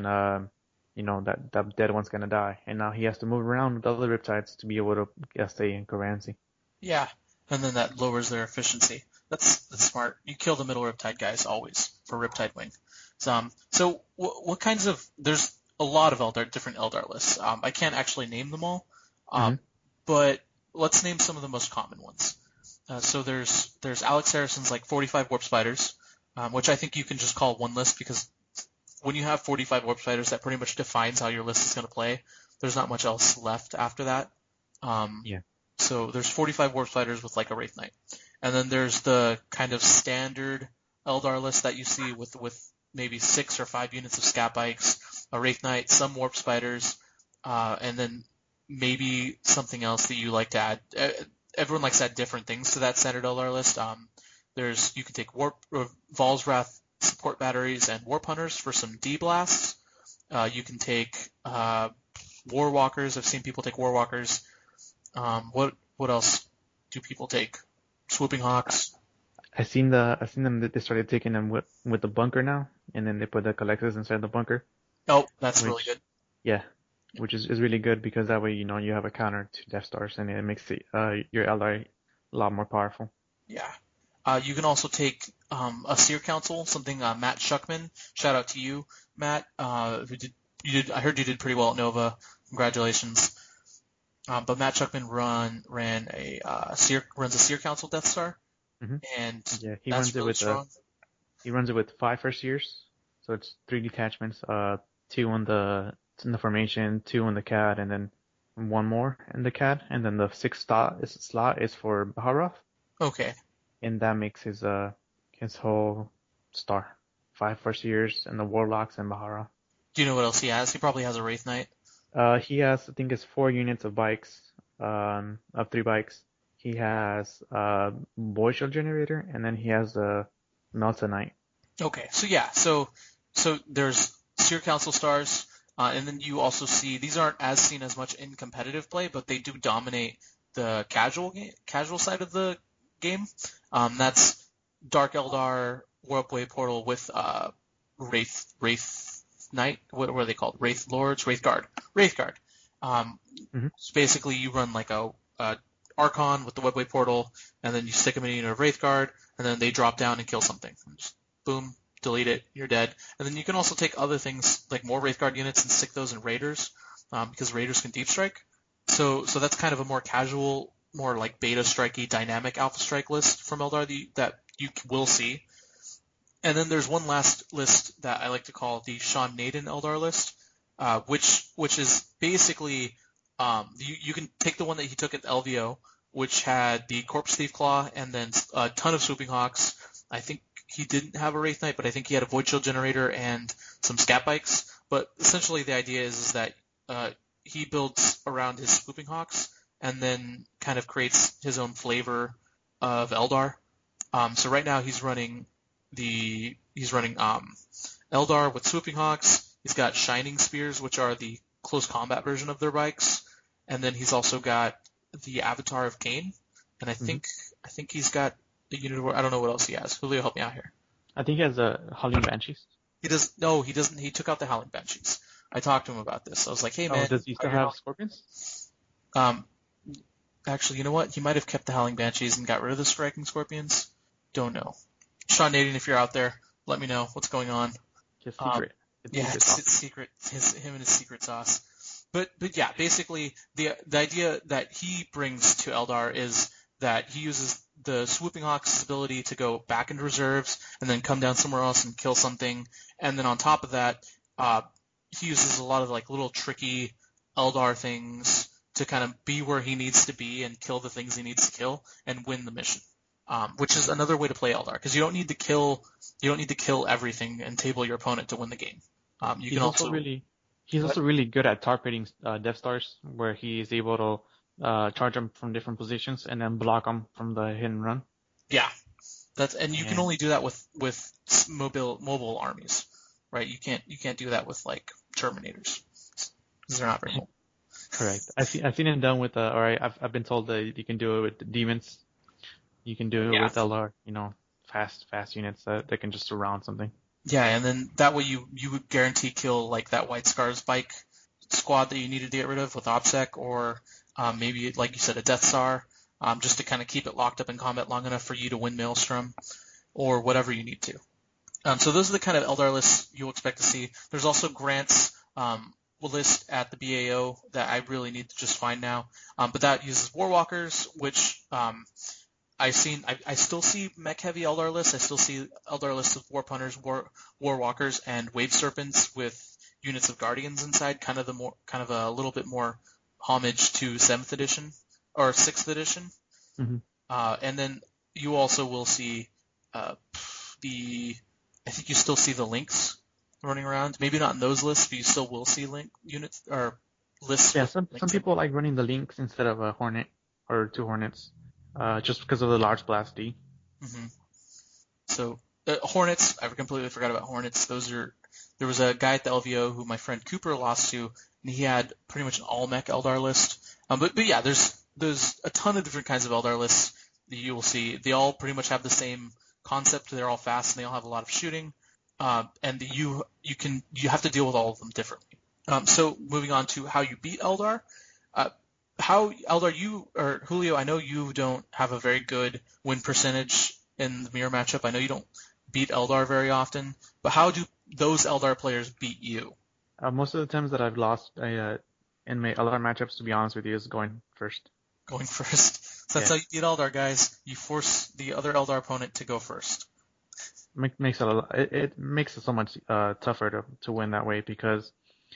that dead one's gonna die. And now he has to move around with the other Riptides to be able to stay in Carancy. Yeah, and then that lowers their efficiency. That's smart. You kill the middle Riptide guys always for Riptide Wing. So what kinds of... There's a lot of different Eldar lists. I can't actually name them all, but let's name some of the most common ones. So there's Alex Harrison's 45 Warp Spiders, which I think you can just call one list because when you have 45 Warp Spiders, that pretty much defines how your list is going to play. There's not much else left after that. Yeah. So there's 45 Warp Spiders with a Wraith Knight. And then there's the kind of standard Eldar list that you see with maybe 6 or 5 units of Scat Bikes, a Wraith Knight, some Warp Spiders, and then maybe something else that you like to add. Everyone likes to add different things to that standard Eldar list. You can take Val's Wrath support batteries and Warp Hunters for some D-blasts. You can take War Walkers. I've seen people take War Walkers. What else do people take? Swooping Hawks. I seen them that they started taking them with the bunker now, and then they put the collectors inside the bunker. Oh, that's really good. Yeah, which is really good because that way you have a counter to Death Stars, and it makes your Eldar a lot more powerful. Yeah. You can also take a Seer Council, something Matt Shuckman. Shout out to you, Matt. I heard you did pretty well at Nova. Congratulations. But Matt Shuckman runs a Seer Council Death Star, and yeah, he that's runs really it strong. He runs it with 5 first years, so it's 3 detachments, 2 in the formation, 2 in the CAD, and then 1 more in the CAD, and then the 6th slot is for Baharov. Okay. And that makes his whole star. 5 first years and the Warlocks and Baharov. Do you know what else he has? He probably has a Wraith Knight. He has, I think it's 4 units of bikes, of 3 bikes. He has Void Shield Generator, and then he has a Melta Knight. Okay, so yeah, so there's Seer Council stars, and then you also see, these aren't as seen as much in competitive play, but they do dominate the casual side of the game. That's Dark Eldar Warpway Portal with Wraith Knight. What are they called? Wraith Lords, Wraith Guard. So basically, you run a Archon with the Webway Portal, and then you stick them in a unit of Wraith Guard, and then they drop down and kill something. Just boom, delete it, you're dead. And then you can also take other things like more Wraith Guard units and stick those in Raiders, because Raiders can deep strike. So that's kind of a more casual, more like beta strikey, dynamic alpha strike list from Eldar that you will see. And then there's one last list that I like to call the Sean Naden Eldar list, which is basically you can take the one that he took at LVO, which had the Corpse Thief Claw and then a ton of Swooping Hawks. I think he didn't have a Wraith Knight, but I think he had a Void Shield Generator and some Scat Bikes. But essentially the idea is that he builds around his Swooping Hawks and then kind of creates his own flavor of Eldar. So right now he's running Eldar with Swooping Hawks. He's got Shining Spears, which are the close combat version of their bikes, and then he's also got the Avatar of Cain, and I think he's got a unit of, I don't know what else he has. Julio, help me out here. I think he has a Howling Banshees. He doesn't. He took out the Howling Banshees. I talked to him about this. I was like, hey man. Does he still have Scorpions? Actually, you know what? He might have kept the Howling Banshees and got rid of the Striking Scorpions. Don't know. Sean Naden, if you're out there, let me know what's going on. His secret. It's secret. Him and his secret sauce. But yeah, basically the idea that he brings to Eldar is that he uses the Swooping Hawk's ability to go back into reserves and then come down somewhere else and kill something. And then on top of that, he uses a lot of little tricky Eldar things to kind of be where he needs to be and kill the things he needs to kill and win the mission. Which is another way to play Eldar, because you don't need to kill everything and table your opponent to win the game. He's also really good at torpedoing Death Stars, where he is able to charge them from different positions and then block them from the hit and run. Yeah, you can only do that with mobile armies, right? You can't do that with Terminators, because they're not very mobile. Correct. I've seen it done with I've been told that you can do it with demons. You can do it with LR, fast units that can just surround something. Yeah, and then that way you would guarantee kill like that White Scars bike squad that you needed to get rid of with OBSEC, or maybe like you said a Death Star, just to kind of keep it locked up in combat long enough for you to win Maelstrom, or whatever you need to. So those are the kind of Eldar lists you'll expect to see. There's also Grant's list at the BAO that I really need to just find now, but that uses Warwalkers, which I still see mech heavy Eldar lists. I still see Eldar lists of Warpunters, Warwalkers, and Wave Serpents with units of Guardians inside. Kind of a little bit more homage to 7th edition or 6th edition. Mm-hmm. And then you also will see I think you still see the Lynx running around. Maybe not in those lists, but you still will see Lynx units or lists. Yeah, some people like running the Lynx instead of a Hornet or 2 Hornets. Just because of the large blast D. Mm-hmm. So Hornets, I completely forgot about Hornets. There was a guy at the LVO who my friend Cooper lost to, and he had pretty much an all mech Eldar list. But yeah, there's a ton of different kinds of Eldar lists that you will see. They all pretty much have the same concept. They're all fast and they all have a lot of shooting. And you have to deal with all of them differently. So moving on to how you beat Eldar. How, Eldar, you, or Julio, I know you don't have a very good win percentage in the mirror matchup. I know you don't beat Eldar very often, but how do those Eldar players beat you? Most of the times that I've lost in my Eldar matchups, to be honest with you, is going first. Going first. So that's how you beat Eldar, guys. You force the other Eldar opponent to go first. It makes it so much tougher to win that way because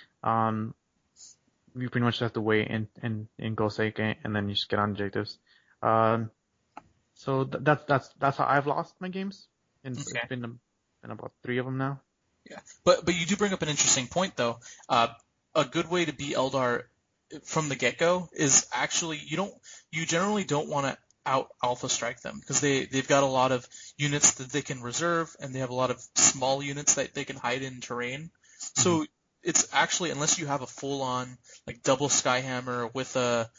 you pretty much have to wait and go second, and then you just get on objectives. So that's how I've lost my games. And It's been about 3 of them now. Yeah, but you do bring up an interesting point though. A good way to beat Eldar from the get-go is actually you generally don't want to out alpha strike them because they've got a lot of units that they can reserve, and they have a lot of small units that they can hide in terrain. So it's actually, unless you have a full-on like double Skyhammer with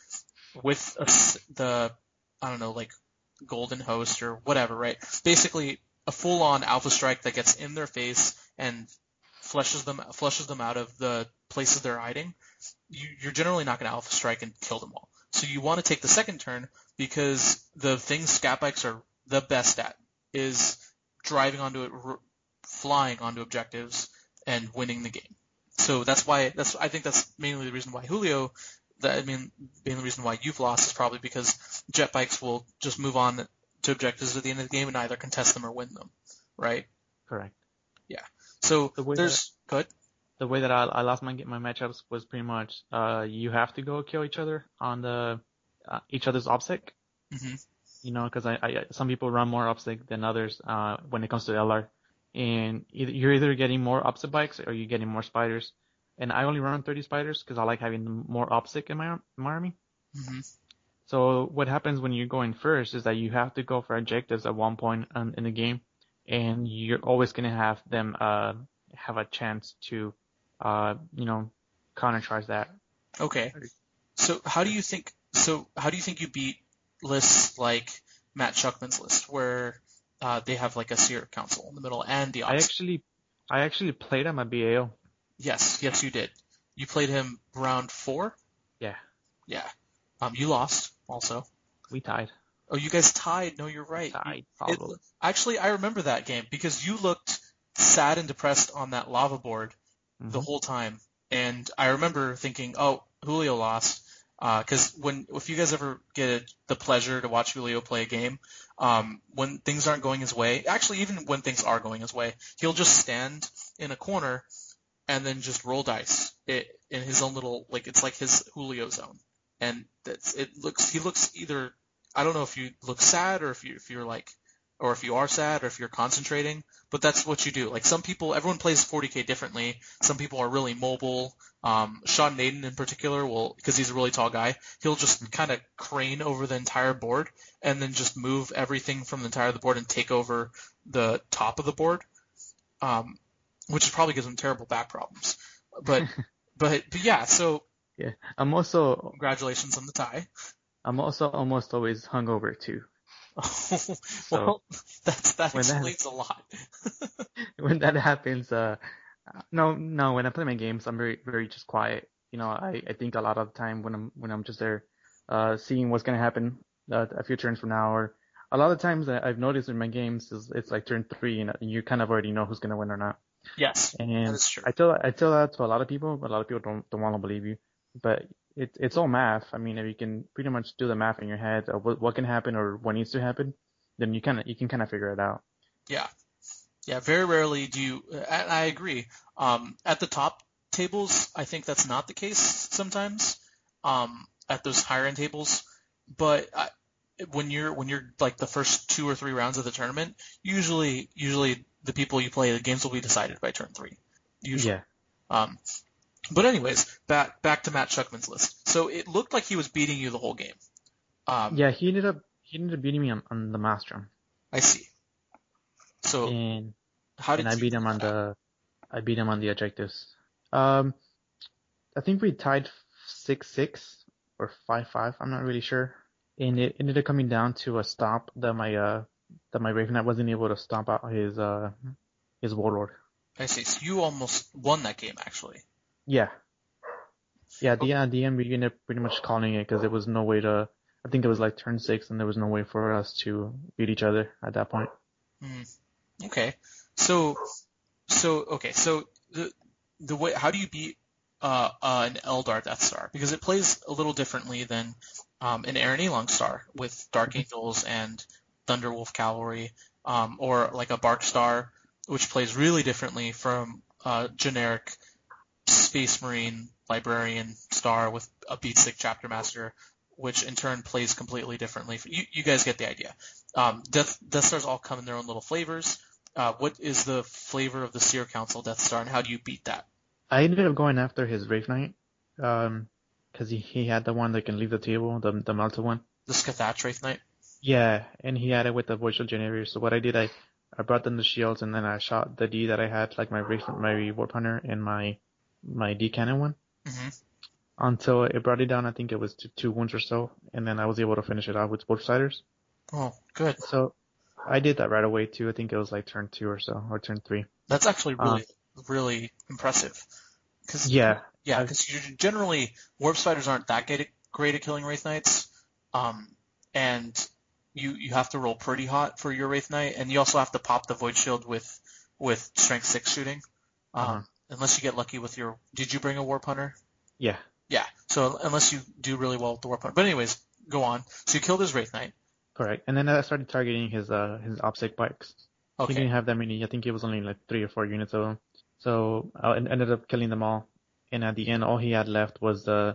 the I don't know, like Golden Host or whatever, right? Basically a full-on alpha strike that gets in their face and flushes them out of the places they're hiding. You're generally not going to alpha strike and kill them all. So you want to take the second turn, because the thing scat bikes are the best at is driving onto it, flying onto objectives, and winning the game. So I think that's mainly the reason why Julio, mainly the reason why you've lost is probably because jet bikes will just move on to objectives at the end of the game and either contest them or win them, right? Correct. Yeah. So go ahead. The way that I lost my matchups was pretty much you have to go kill each other on the each other's OBSEC. Mm-hmm. Because some people run more OBSEC than others when it comes to LR. And you're either getting more OBSEC bikes or you're getting more spiders. And I only run 30 spiders because I like having more OBSEC in my army. Mm-hmm. So what happens when you're going first is that you have to go for objectives at one point in the game, and you're always going to have them have a chance to, counter-charge that. Okay. So how do you think you beat lists like Matt Schuckman's list, where they have like a Seer Council in the middle and the OBSEC? I actually played him at BAO. Yes, you did. You played him round 4? Yeah. Yeah. You lost also. We tied. Oh, you guys tied. No, you're right. Tied, probably. Actually, I remember that game because you looked sad and depressed on that lava board the whole time. And I remember thinking, oh, Julio lost. Because if you guys ever get the pleasure to watch Julio play a game, when things aren't going his way, actually even when things are going his way, he'll just stand in a corner and then just roll dice in his own little, like, it's like his Julio zone. And he looks either, I don't know if you look sad or if you're like, or if you are sad or if you're concentrating, but that's what you do. Like some people, everyone plays 40K differently. Some people are really mobile. Sean Naden in particular because he's a really tall guy, he'll just kind of crane over the entire board and then just move everything from the entire of the board and take over the top of the board, which probably gives him terrible back problems. But yeah, so Yeah. I'm also Congratulations on the tie. almost always hungover too. So Well, that when that explains a lot. when that happens, no, when I play my games, I'm very just quiet. I think a lot of the time when I'm just there, seeing what's gonna happen a few turns from now, or a lot of times I've noticed in my games is it's like turn 3 and you kind of already know who's gonna win or not. Yes, that And is true. I tell that to a lot of people, but a lot of people don't want to believe you. But it's all math. I mean, if you can pretty much do the math in your head of what can happen or what needs to happen, then you can kind of figure it out. Yeah. Yeah, very rarely do you, and I agree. At the top tables, I think that's not the case sometimes, at those higher end tables. But when you're like the first 2 or 3 rounds of the tournament, usually the people you play, the games will be decided by turn 3, usually. Yeah. But anyways, back to Matt Schuckman's list. So it looked like he was beating you the whole game. Yeah, he ended up beating me on the Maelstrom, I see. So and how did I you beat him do on that? the objectives. I think we tied 6-6 or 5-5. I'm not really sure, and it ended up coming down to a stop that my Raven Knight wasn't able to stomp out his Warlord. I see. So you almost won that game, actually. Yeah. Yeah, Okay. at the end we ended up pretty much calling it because there was no way to. I think it was like turn 6, and there was no way for us to beat each other at that point. Okay. So okay. So the way, how do you beat an Eldar Death Star? Because it plays a little differently than an Aaron Elong Star with Dark Angels and Thunderwolf Cavalry, or like a Bark Star, which plays really differently from generic Space Marine Librarian Star with a Beatstick Chapter Master, which in turn plays completely differently. You guys get the idea. Death Stars all come in their own little flavors. What is the flavor of the Seer Council Death Star, and how do you beat that? I ended up going after his Raven Knight, because he had the one that can leave the table, the melted one. The Scathach Wraith Knight? Yeah, and he had it with the void shield generator. So what I did, I brought them the shields, and then I shot the D that I had, like my Warp Hunter and my D cannon one, until it brought it down. I think it was to 2 wounds or so, and then I was able to finish it off with both siders. Oh, good. So I did that right away too. I think it was like turn 2 or so, or turn 3. That's actually really impressive. Yeah. Yeah, because generally Warp Spiders aren't that great at killing Wraith Knights, and you have to roll pretty hot for your Wraith Knight, and you also have to pop the Void Shield with Strength 6 shooting, unless you get lucky with your. Did you bring a Warp Hunter? Yeah. Yeah. So unless you do really well with the Warp Hunter, but anyways, go on. So you killed his Wraith Knight. Correct. And then I started targeting his OPSEC bikes. Okay. He didn't have that many. I think it was only like 3 or 4 units of them. So I ended up killing them all. And at the end, all he had left was the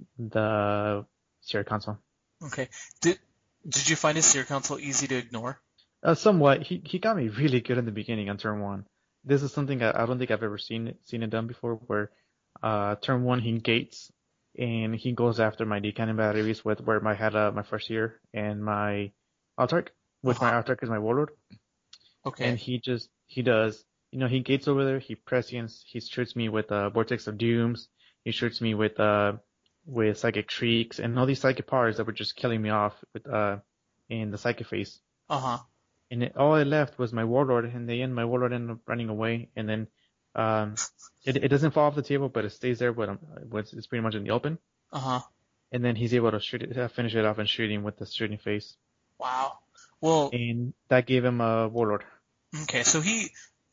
Seer Council. Okay. Did you find his Seer Council easy to ignore? Somewhat. He got me really good in the beginning on turn 1. This is something I don't think I've ever seen it done before, where turn 1 he gates and he goes after my D cannon batteries with where I had my first year and my Autarch, which my Autarch is my Warlord. Okay. And he does, he gates over there, he prescience, he shoots me with Vortex of Dooms, he shoots me with Psychic Shrieks, and all these psychic powers that were just killing me off with in the Psychic phase. And all I left was my Warlord, and in the end my Warlord ended up running away, and then it doesn't fall off the table, but it stays there, but it's pretty much in the open. And then he's able to finish it off and shoot him with the shooting phase. Wow. Well, and that gave him a Warlord. Okay, so he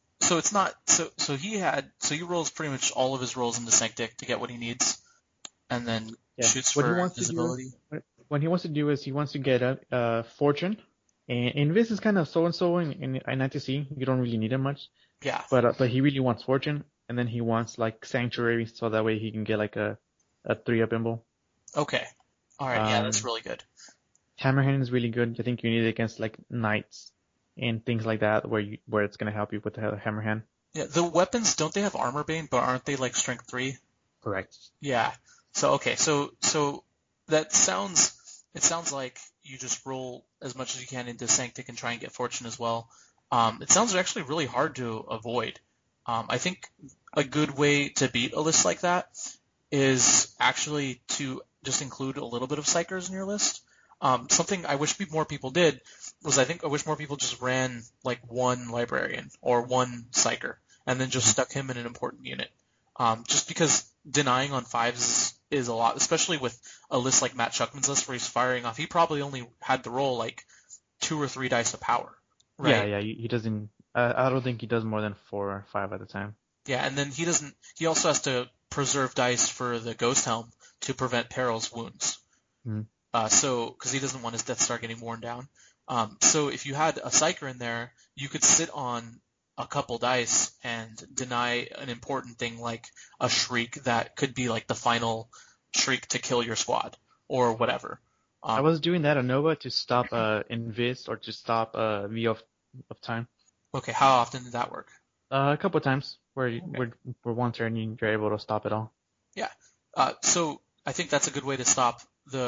rolls pretty much all of his rolls into Sanctic to get what he needs, and then shoots for invisibility. What he wants to do is he wants to get a Fortune, and Invis is kind of so-and-so in ITC. You don't really need it much. Yeah. But he really wants Fortune, and then he wants like Sanctuary, so that way he can get like a 3-up Imble. Okay. All right. Yeah, that's really good. Hammerhand is really good. I think you need it against like Knights and things like that, where it's gonna help you with the Hammerhand. Yeah. The weapons, don't they have Armor Bane, but aren't they like Strength 3? Correct. Yeah. So okay. So it sounds like you just roll as much as you can into Sanctic and try and get Fortune as well. It sounds actually really hard to avoid. I think a good way to beat a list like that is actually to just include a little bit of psychers in your list. Something I wish more people did was I wish more people just ran like one librarian or one psyker and then just stuck him in an important unit. Just because denying on 5s is a lot, especially with a list like Matt Shuckman's list where he's firing off. He probably only had to roll like 2 or 3 dice of power, right? Yeah. He doesn't. I don't think he does more than 4 or 5 at a time. Yeah, and then he also has to preserve dice for the Ghost Helm to prevent Peril's wounds. Mm. Because he doesn't want his Death Star getting worn down. So if you had a Psyker in there, you could sit on a couple dice and deny an important thing like a Shriek that could be like the final Shriek to kill your squad or whatever. I was doing that on Nova to stop Invis or to stop V of time. Okay, how often did that work? A couple of times where one turn you're able to stop it all. Yeah. So I think that's a good way to stop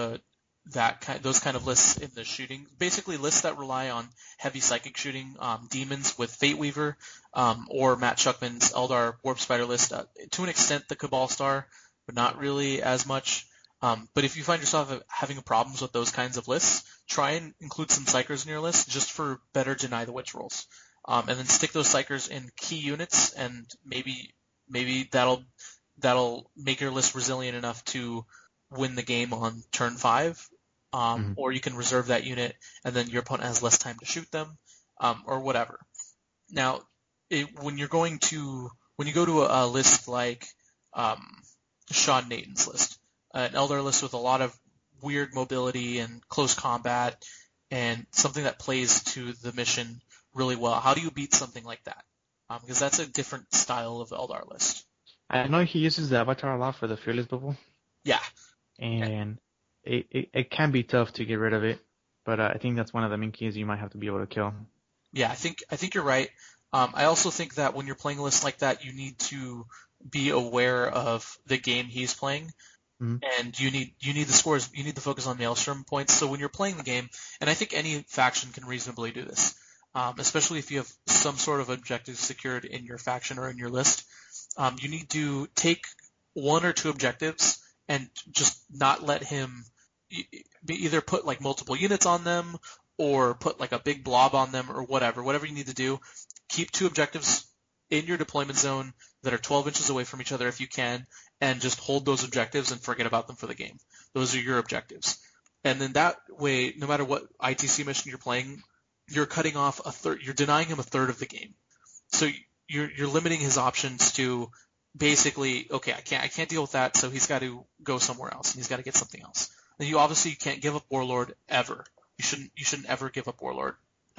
those kind of lists in the shooting. Basically, lists that rely on heavy psychic shooting, demons with Fate Weaver, or Matt Shuckman's Eldar Warp Spider list. To an extent, the Cabal Star, but not really as much. But if you find yourself having problems with those kinds of lists, try and include some psychers in your list just for better deny the witch rolls. And then stick those psychers in key units, and maybe that'll make your list resilient enough to win the game on turn 5. Or you can reserve that unit, and then your opponent has less time to shoot them, or whatever. Now, when you go to a list like Sean Nathan's list, an Eldar list with a lot of weird mobility and close combat, and something that plays to the mission really well, how do you beat something like that? Because that's a different style of Eldar list. I know he uses the Avatar a lot for the Fearless bubble. Yeah. And it can be tough to get rid of it, but I think that's one of the main keys you might have to be able to kill. Yeah, I think you're right. I also think that when you're playing a list like that, you need to be aware of the game he's playing, and you need the scores. You need to focus on Maelstrom points. So when you're playing the game, and I think any faction can reasonably do this, especially if you have some sort of objective secured in your faction or in your list, you need to take 1 or 2 objectives and just not let him either put like multiple units on them or put like a big blob on them or whatever you need to do. Keep 2 objectives in your deployment zone that are 12 inches away from each other if you can, and just hold those objectives and forget about them for the game. Those are your objectives. And then that way, no matter what ITC mission you're playing, you're cutting off a third, you're denying him a third of the game. So you're limiting his options to basically, okay, I can't deal with that, so he's got to go somewhere else, and he's got to get something else. And you obviously can't give up Warlord ever. You shouldn't ever give up Warlord.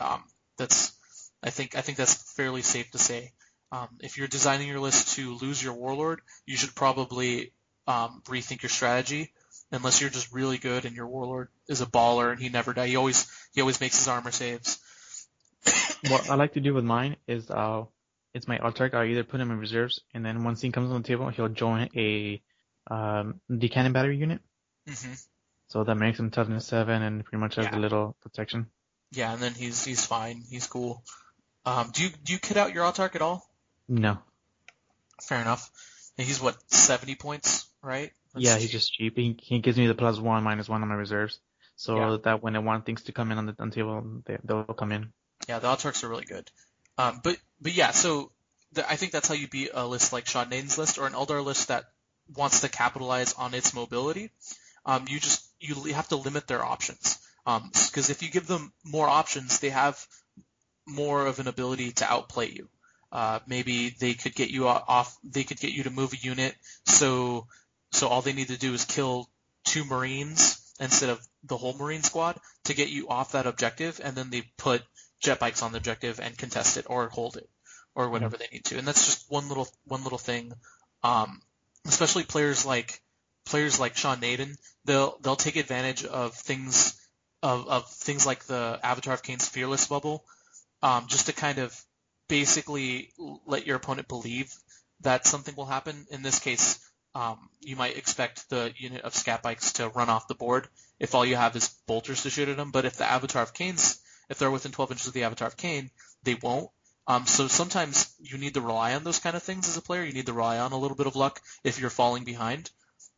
I think that's fairly safe to say. If you're designing your list to lose your Warlord, you should probably rethink your strategy. Unless you're just really good and your Warlord is a baller and he never dies. He always makes his armor saves. What I like to do with mine is it's my Altark. I'll either put him in reserves, and then once he comes on the table, he'll join a decannon battery unit. Mm-hmm. So that makes him toughness 7 and pretty much has a little protection. Yeah, and then he's fine. He's cool. Do you kit out your Altark at all? No. Fair enough. And he's 70 points, right? He's just cheap. He gives me the +1, -1 on my reserves, so that when I want things to come in on the table, they'll come in. Yeah, the Altarks are really good. But yeah, so I think that's how you beat a list like Sean Nathan's list or an Eldar list that wants to capitalize on its mobility. You have to limit their options. Because if you give them more options, they have more of an ability to outplay you. Maybe they could get you off. They could get you to move a unit. So all they need to do is kill 2 Marines instead of the whole Marine squad to get you off that objective, and then they put jet bikes on the objective and contest it or hold it or whatever they need to. And that's just one little thing. Especially players like Sean Nathan, they'll take advantage of things like the Avatar of Kane's Fearless bubble, just to kind of basically let your opponent believe that something will happen. In this case, you might expect the unit of scat bikes to run off the board if all you have is bolters to shoot at them. But if they're within 12 inches of the Avatar of Kane, they won't. So sometimes you need to rely on those kind of things as a player. You need to rely on a little bit of luck if you're falling behind.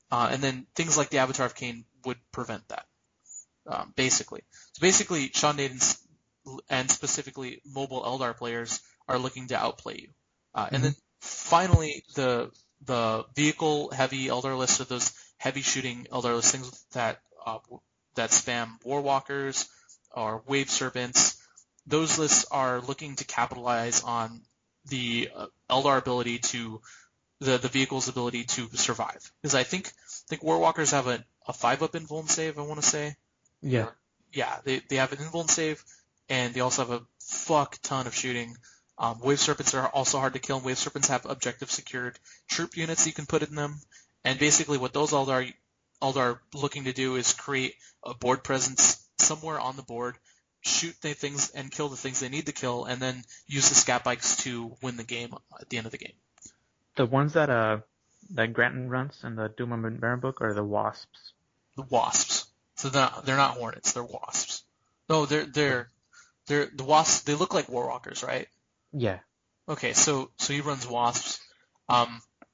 And then things like the Avatar of Cain would prevent that, basically. So basically, Sean Naden's and specifically mobile Eldar players are looking to outplay you. And then finally, the vehicle-heavy Eldar lists are those heavy-shooting Eldar lists, things that spam Warwalkers or Wave Serpents. Those lists are looking to capitalize on the Eldar ability to the vehicle's ability to survive. Because I think Warwalkers have a 5-up invuln save, I want to say. Yeah. Yeah, they have an invuln save, and they also have a fuck ton of shooting. Wave Serpents are also hard to kill, and Wave Serpents have objective secured troop units you can put in them. And basically what those Eldar looking to do is create a board presence somewhere on the board, shoot the things and kill the things they need to kill, and then use the scat bikes to win the game at the end of the game. The ones that Granton runs in the Doom and Baron book are the Wasps. The Wasps. So they're not Hornets, they're Wasps. No, they're the Wasps. They look like Warwalkers, right? Yeah. Okay, so he runs Wasps. I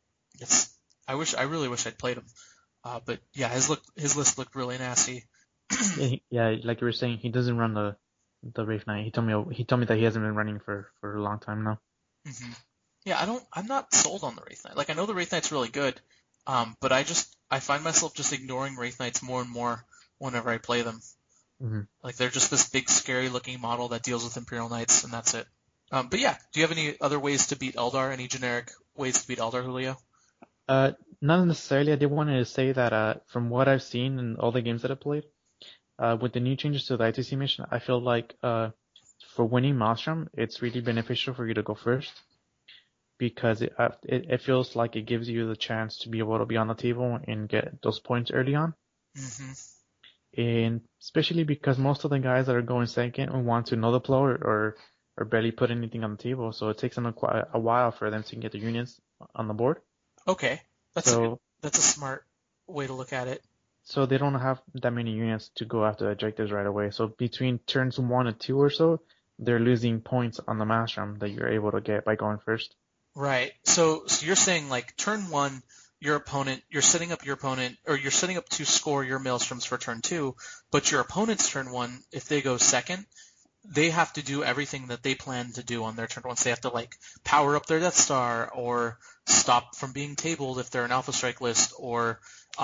really wish I'd played him. But yeah, his list looked really nasty. Yeah, like you were saying, he doesn't run the Wraith Knight. He told me that he hasn't been running for a long time now. Mm-hmm. Yeah, I'm not sold on the Wraith Knight. Like, I know the Wraith Knight's really good, but I find myself just ignoring Wraith Knights more and more whenever I play them. Mm-hmm. Like, they're just this big, scary looking model that deals with Imperial Knights, and that's it. But yeah, do you have any other ways to beat Eldar? Any generic ways to beat Eldar, Julio? Not necessarily. I did want to say that from what I've seen in all the games that I've played, with the new changes to the ITC mission, I feel like for winning Maelstrom, it's really beneficial for you to go first, because it feels like it gives you the chance to be able to be on the table and get those points early on. Mm-hmm. And especially because most of the guys that are going second want to know the flow or barely put anything on the table, so it takes them a while for them to get the units on the board. Okay, that's a smart way to look at it. So they don't have that many units to go after objectives right away. So between turns 1 and 2 or so, they're losing points on the Maelstrom that you're able to get by going first. Right. So you're saying, like, turn 1, you're setting up to score your Maelstroms for turn 2, but your opponent's turn 1, if they go second, they have to do everything that they plan to do on their turn 1. So they have to, like, power up their Death Star, or stop from being tabled if they're an Alpha Strike list, or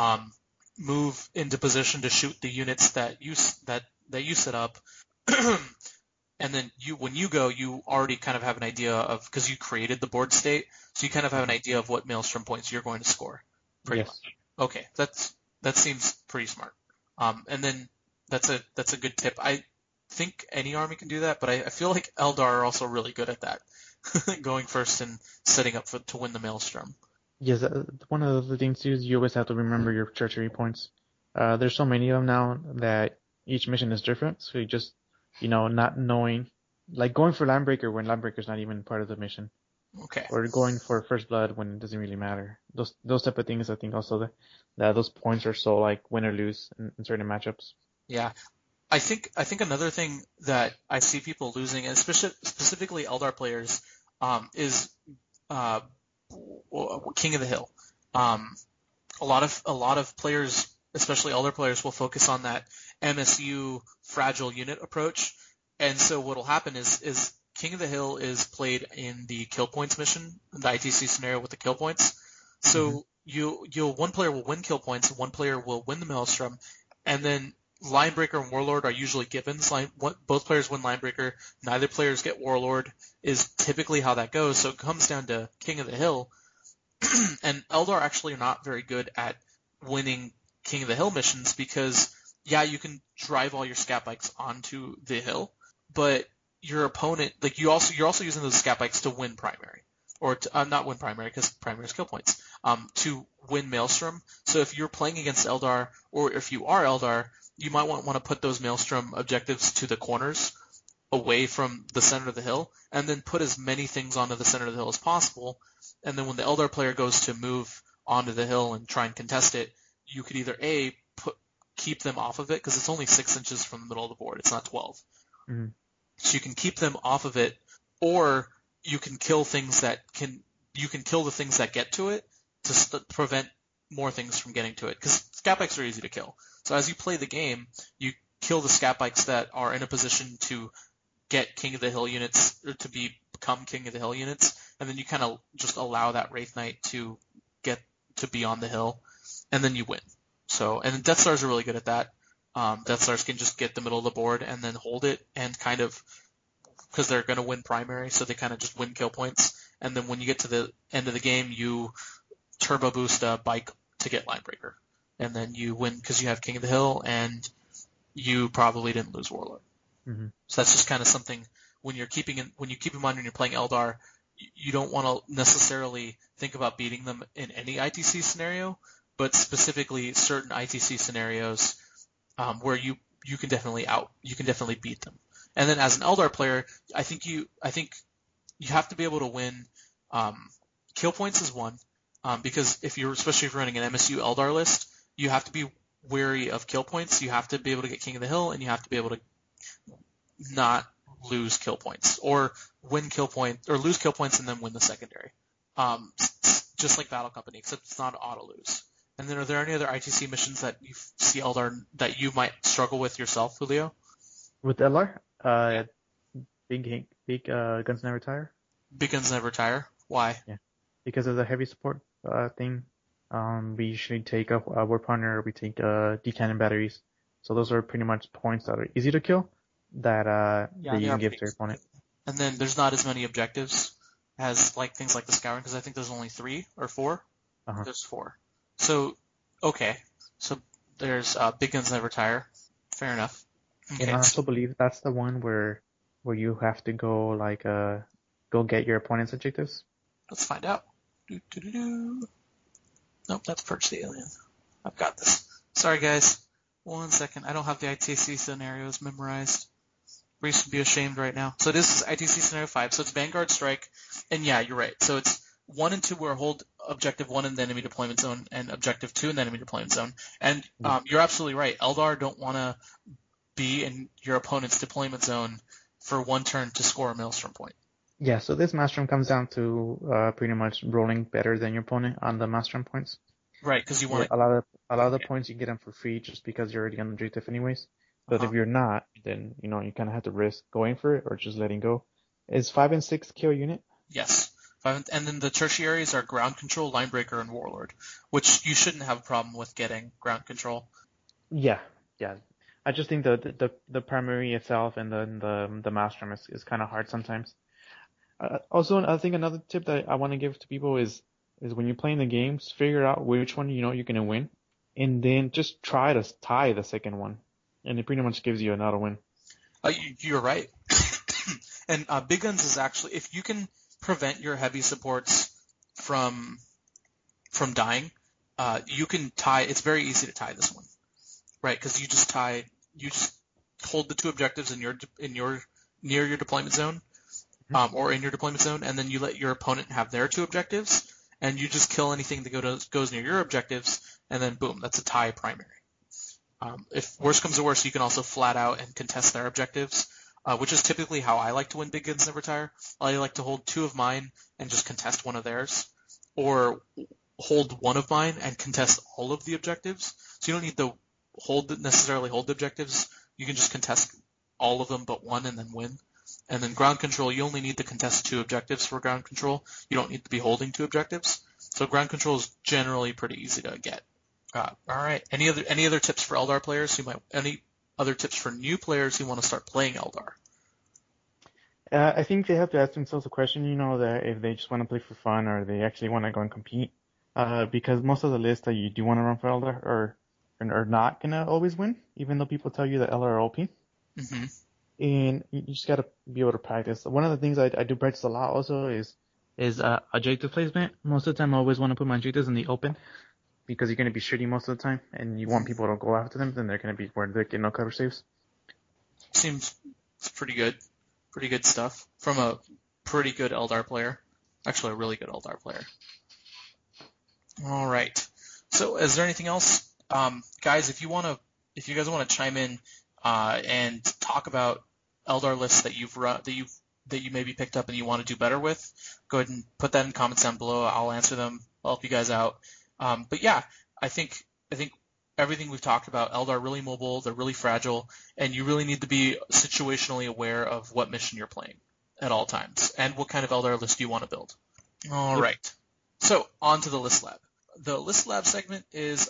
move into position to shoot the units that you set up. And then when you go, you already kind of have an idea of, because you created the board state, so you kind of have an idea of what Maelstrom points you're going to score. Pretty much. Okay, that seems pretty smart. And then that's a good tip. I think any army can do that, but I feel like Eldar are also really good at that, going first and setting up to win the Maelstrom. Yes, one of the things is you always have to remember your treachery points. There's so many of them now that each mission is different, so you just, not knowing, like going for Landbreaker when Landbreaker's not even part of the mission. Okay. Or going for First Blood when it doesn't really matter. Those type of things, I think also that those points are so like win or lose in certain matchups. Yeah. I think another thing that I see people losing, and specifically Eldar players, is King of the Hill. A lot of players, especially Eldar players, will focus on that MSU fragile unit approach, and so what'll happen is King of the Hill is played in the kill points mission, the ITC scenario with the kill points. So one player will win kill points, and one player will win the Maelstrom, and then Linebreaker and Warlord are usually givens. Both players win Linebreaker, neither players get Warlord, is typically how that goes. So it comes down to King of the Hill. And Eldar actually are not very good at winning King of the Hill missions because, yeah, you can drive all your scat bikes onto the hill, but your opponent, like you're also using those scat bikes to win primary, or to, not win primary because primary is kill points, to win Maelstrom. So if you're playing against Eldar, or if you are Eldar, you might want to put those Maelstrom objectives to the corners, away from the center of the hill, and then put as many things onto the center of the hill as possible. And then when the Eldar player goes to move onto the hill and try and contest it, you could either keep them off of it, because it's only 6 inches from the middle of the board, it's not 12. Mm-hmm. So you can keep them off of it, or you can kill the things that get to it to prevent more things from getting to it, because scat bikes are easy to kill. So as you play the game, you kill the scat bikes that are in a position to get King of the Hill units, or to become King of the Hill units, and then you kind of just allow that Wraith Knight to get to be on the hill, and then you win. So, and Death Stars are really good at that. Death Stars can just get the middle of the board and then hold it, and kind of, because they're going to win primary, so they kind of just win kill points. And then when you get to the end of the game, you turbo boost a bike to get Linebreaker, and then you win because you have King of the Hill, and you probably didn't lose Warlord. Mm-hmm. So that's just kind of something when you keep in mind when you're playing Eldar, you don't want to necessarily think about beating them in any ITC scenario, but specifically certain ITC scenarios where you can definitely beat them. And then as an Eldar player, I think you have to be able to win. Kill points is one, because especially if you're running an MSU Eldar list, you have to be wary of kill points. You have to be able to get King of the Hill, and you have to be able to not lose kill points, or win kill points, or lose kill points and then win the secondary. Just like Battle Company, except it's not auto lose. And then are there any other ITC missions that you see Eldar that you might struggle with yourself, Julio? With Eldar, big guns never tire. Big guns never tire. Why? Yeah, because of the heavy support thing. We usually take a war partner, or we take D-cannon batteries. So those are pretty much points that are easy to kill that you can give to your opponent. And then there's not as many objectives as like things like the Scouring, because I think there's only 3 or 4. Uh-huh. There's 4. So, okay. So there's Big Guns Never Tire. Fair enough. Okay. And I also believe that's the one where you have to go go get your opponent's objectives. Let's find out. Nope, that's Purge the Alien. I've got this. Sorry, guys. 1 second. I don't have the ITC scenarios memorized. Reese would be ashamed right now. So this is ITC Scenario 5. So it's Vanguard Strike. And yeah, you're right. So it's 1 and 2 where hold Objective 1 in the enemy deployment zone, and Objective 2 in the enemy deployment zone. And you're absolutely right. Eldar don't want to be in your opponent's deployment zone for 1 turn to score a Maelstrom point. Yeah, so this Maelstrom comes down to pretty much rolling better than your opponent on the Maelstrom points. Right, because you want a lot of the points you get them for free just because you're already on the objective anyways. But if you're not, then you kind of have to risk going for it or just letting go. Is 5 and 6 kill unit? Yes. And then the tertiaries are Ground Control, Linebreaker, and Warlord, which you shouldn't have a problem with getting Ground Control. Yeah. I just think the primary itself and then the Maelstrom is kind of hard sometimes. Also, I think another tip that I want to give to people is when you're playing the games, figure out which one you're going to win, and then just try to tie the second one, and it pretty much gives you another win. You're right. And Big Guns is actually, if you can prevent your heavy supports from dying, you can tie. It's very easy to tie this one, right? Because you just hold the 2 objectives near your deployment zone. Or in your deployment zone, and then you let your opponent have their 2 objectives, and you just kill anything that goes near your objectives, and then boom, that's a tie primary. If worse comes to worse, you can also flat out and contest their objectives, which is typically how I like to win Big Guns Never Tire. I like to hold 2 of mine and just contest 1 of theirs, or hold 1 of mine and contest all of the objectives. So you don't need to necessarily hold the objectives. You can just contest all of them but 1 and then win. And then Ground Control, you only need to contest 2 objectives for Ground Control. You don't need to be holding 2 objectives. So Ground Control is generally pretty easy to get. All right. Any other tips for Eldar players any other tips for new players who want to start playing Eldar? I think they have to ask themselves a question, that if they just want to play for fun or they actually want to go and compete. Because most of the lists that you do want to run for Eldar are not going to always win, even though people tell you that Eldar are OP. Mm-hmm. And you just got to be able to practice. One of the things I do practice a lot also is objective placement. Most of the time I always want to put my objectives in the open because you're going to be shooting most of the time and you want people to go after them, then they're going to be where they get no cover saves. Seems pretty good. Pretty good stuff from a pretty good Eldar player. Actually, a really good Eldar player. All right. So is there anything else? Guys, if you guys want to chime in and talk about Eldar lists that you've run, that you maybe picked up and you want to do better with, go ahead and put that in comments down below. I'll answer them. I'll help you guys out. But yeah, I think everything we've talked about, Eldar are really mobile, they're really fragile, and you really need to be situationally aware of what mission you're playing at all times, and what kind of Eldar list you want to build. All right. So on to the List Lab. The List Lab segment is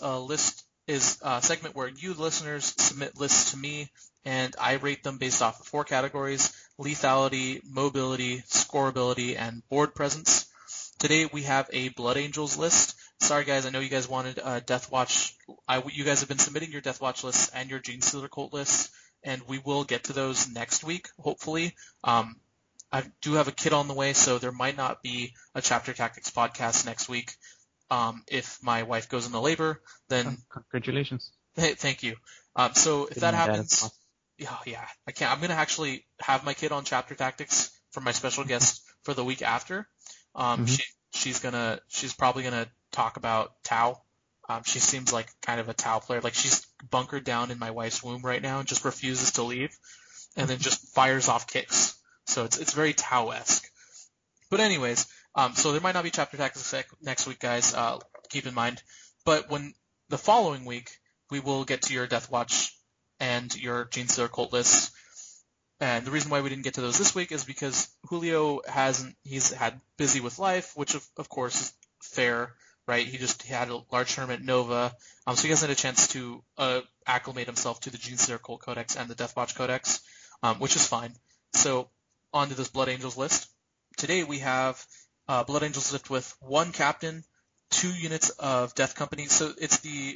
a segment where you listeners submit lists to me, and I rate them based off of 4 categories: lethality, mobility, scoreability, and board presence. Today we have a Blood Angels list. Sorry guys, I know you guys wanted Death Watch. You guys have been submitting your Death Watch lists and your Genestealer Cult lists, and we will get to those next week, hopefully. I do have a kid on the way, so there might not be a Chapter Tactics podcast next week. If my wife goes into labor, then congratulations. Hey, thank you. So if that happens, yeah, I can't. I'm gonna actually have my kid on Chapter Tactics for my special guest for the week after. She's probably gonna talk about Tau. She seems like kind of a Tau player. Like, she's bunkered down in my wife's womb right now and just refuses to leave, and then just fires off kicks. So it's very Tau-esque. But anyways, so there might not be Chapter Tactics next week, guys. Keep in mind. But when the following week, we will get to your Death Watch and your Genestealer Cult lists. And the reason why we didn't get to those this week is because Julio he's had busy with life, which of course is fair, right? He had a large tournament at Nova, so he hasn't had a chance to acclimate himself to the Genestealer Cult Codex and the Death Watch Codex, which is fine. So on to this Blood Angels list. Today we have Blood Angels list with 1 captain, 2 units of Death Company. So it's the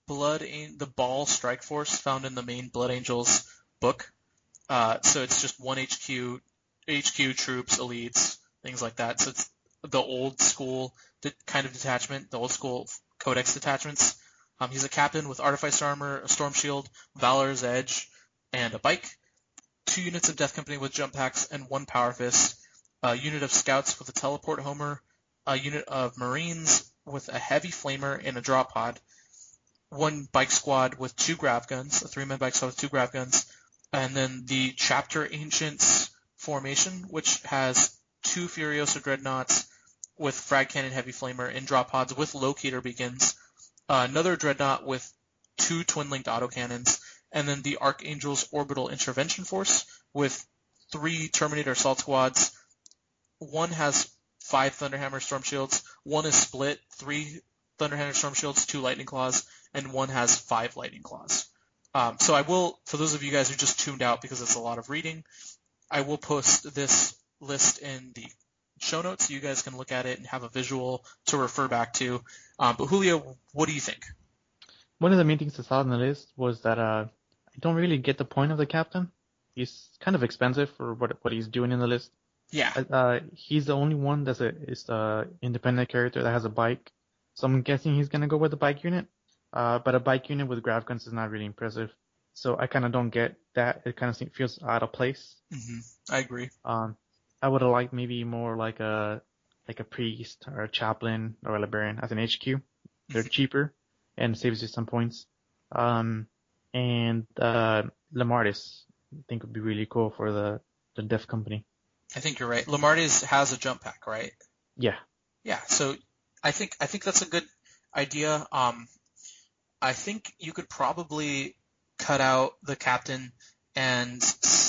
Ball Strike Force found in the main Blood Angels book. So it's just 1 HQ troops, elites, things like that. So it's the old school kind of detachment, the old school Codex detachments. He's a captain with Artifice Armor, a Storm Shield, Valor's Edge, and a bike. 2 units of Death Company with jump packs and 1 Power Fist. A unit of Scouts with a Teleport Homer. A unit of Marines with a Heavy Flamer and a Drop Pod. 1 Bike Squad with 2 Grav Guns, a 3-man bike squad with 2 Grav Guns. And then the Chapter Ancients formation, which has 2 Furiosa Dreadnoughts with Frag Cannon, Heavy Flamer, and Drop Pods with Locator Beacons. Another Dreadnought with 2 Twin-Linked Autocannons. And then the Archangel's Orbital Intervention Force with 3 Terminator Assault Squads. 1 has 5 Thunderhammer Storm Shields. 1 is split, 3 Thunderhammer Storm Shields, 2 Lightning Claws, and 1 has 5 Lightning Claws. So I will, for those of you guys who just tuned out because it's a lot of reading, I will post this list in the show notes so you guys can look at it and have a visual to refer back to. But Julio, what do you think? One of the main things I saw on the list was that I don't really get the point of the captain. He's kind of expensive for what he's doing in the list. Yeah. He's the only one that's a independent character that has a bike. So I'm guessing he's going to go with the bike unit. But a bike unit with grav guns is not really impressive. So I kind of don't get that. It kind of feels out of place. Mm-hmm. I agree. I would have liked maybe more like a priest or a chaplain or a librarian as an HQ. They're cheaper and saves you some points. And Lamardis, I think would be really cool for the Death Company. I think you're right. Lamardis has a jump pack, right? Yeah. Yeah. So I think that's a good idea. I think you could probably cut out the captain and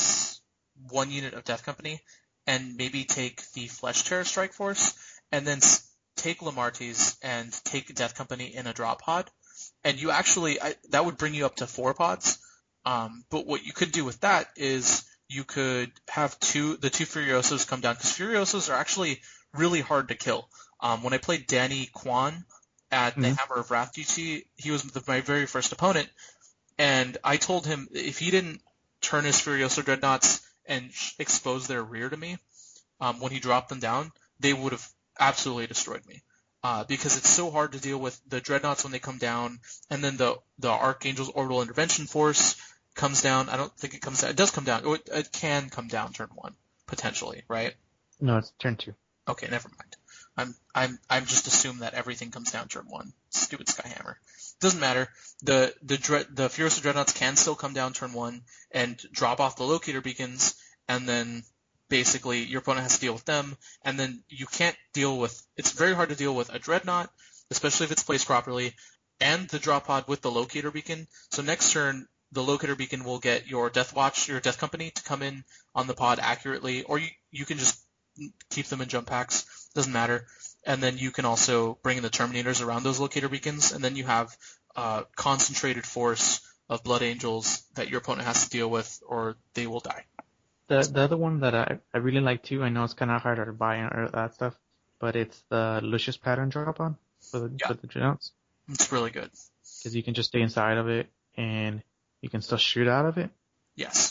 1 unit of Death Company and maybe take the Flesh Tear Strike Force and then take Lamardis and take Death Company in a drop pod. And you actually, that would bring you up to 4 pods. But what you could do with that is you could have the 2 Furiosas come down, because Furiosas are actually really hard to kill. When I played Danny Kwan at the Hammer of Wrath GT, he was my very first opponent, and I told him if he didn't turn his Furiosa Dreadnoughts and expose their rear to me when he dropped them down, they would have absolutely destroyed me. Because it's so hard to deal with the Dreadnoughts when they come down, and then the Archangel's Orbital Intervention Force comes down. I don't think it comes down. It does come down. It can come down turn 1, potentially, right? No, it's turn 2. Okay, never mind. I'm just assume that everything comes down turn 1. Stupid Skyhammer. Doesn't matter. The Furiosa Dreadnoughts can still come down turn 1 and drop off the Locator Beacons, and then basically your opponent has to deal with them, and then you can't deal with. It's very hard to deal with a Dreadnought, especially if it's placed properly, and the drop pod with the locator beacon. So next turn, the locator beacon will get your Death Watch, your Death Company, to come in on the pod accurately, or you can just keep them in jump packs. Doesn't matter. And then you can also bring in the Terminators around those locator beacons, and then you have concentrated force of Blood Angels that your opponent has to deal with, or they will die. The other one that I really like too, I know it's kind of harder to buy and that stuff, but it's the Lucius Pattern drop on for the Dreadnoughts. It's really good. Because you can just stay inside of it, and you can still shoot out of it. Yes.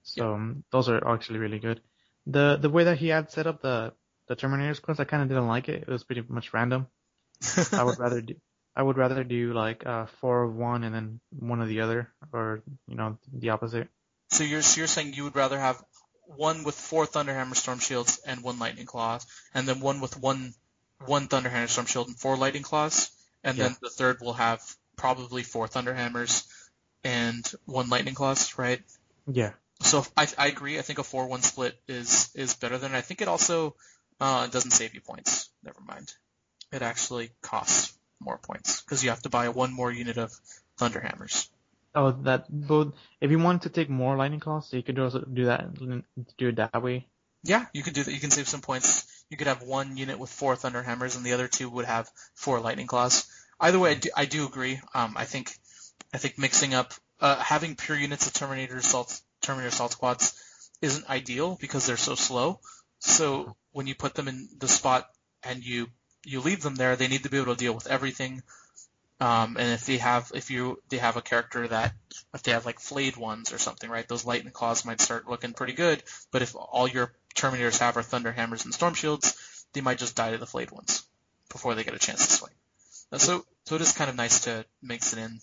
So those are actually really good. The way that he had set up the Terminators quest, I kind of didn't like it. It was pretty much random. I would rather do like 4 of one and then 1 of the other, or the opposite. So you're saying you would rather have 1 with 4 Thunderhammer Storm Shields and 1 Lightning Claws, and then 1 with one Thunderhammer Storm Shield and 4 Lightning Claws, and then the third will have probably 4 Thunderhammers and 1 Lightning Claws, right? Yeah. So I agree. I think a 4-1 split is better than. I think it also doesn't save you points. Never mind. It actually costs more points because you have to buy 1 more unit of Thunderhammers. Oh, if you wanted to take more Lightning Claws, you could also do it that way. Yeah, you could do that. You can save some points. You could have 1 unit with 4 Thunderhammers, and the other 2 would have 4 Lightning Claws. Either way, I do agree. I think mixing up having pure units of Terminator Assault Squads isn't ideal because they're so slow. So when you put them in the spot and you leave them there, they need to be able to deal with everything. And if they have a character that, if they have like flayed ones or something, right, those Lightning Claws might start looking pretty good. But if all your Terminators have are Thunderhammers and Storm Shields, they might just die to the flayed ones before they get a chance to swing. So it is kind of nice to mix it in.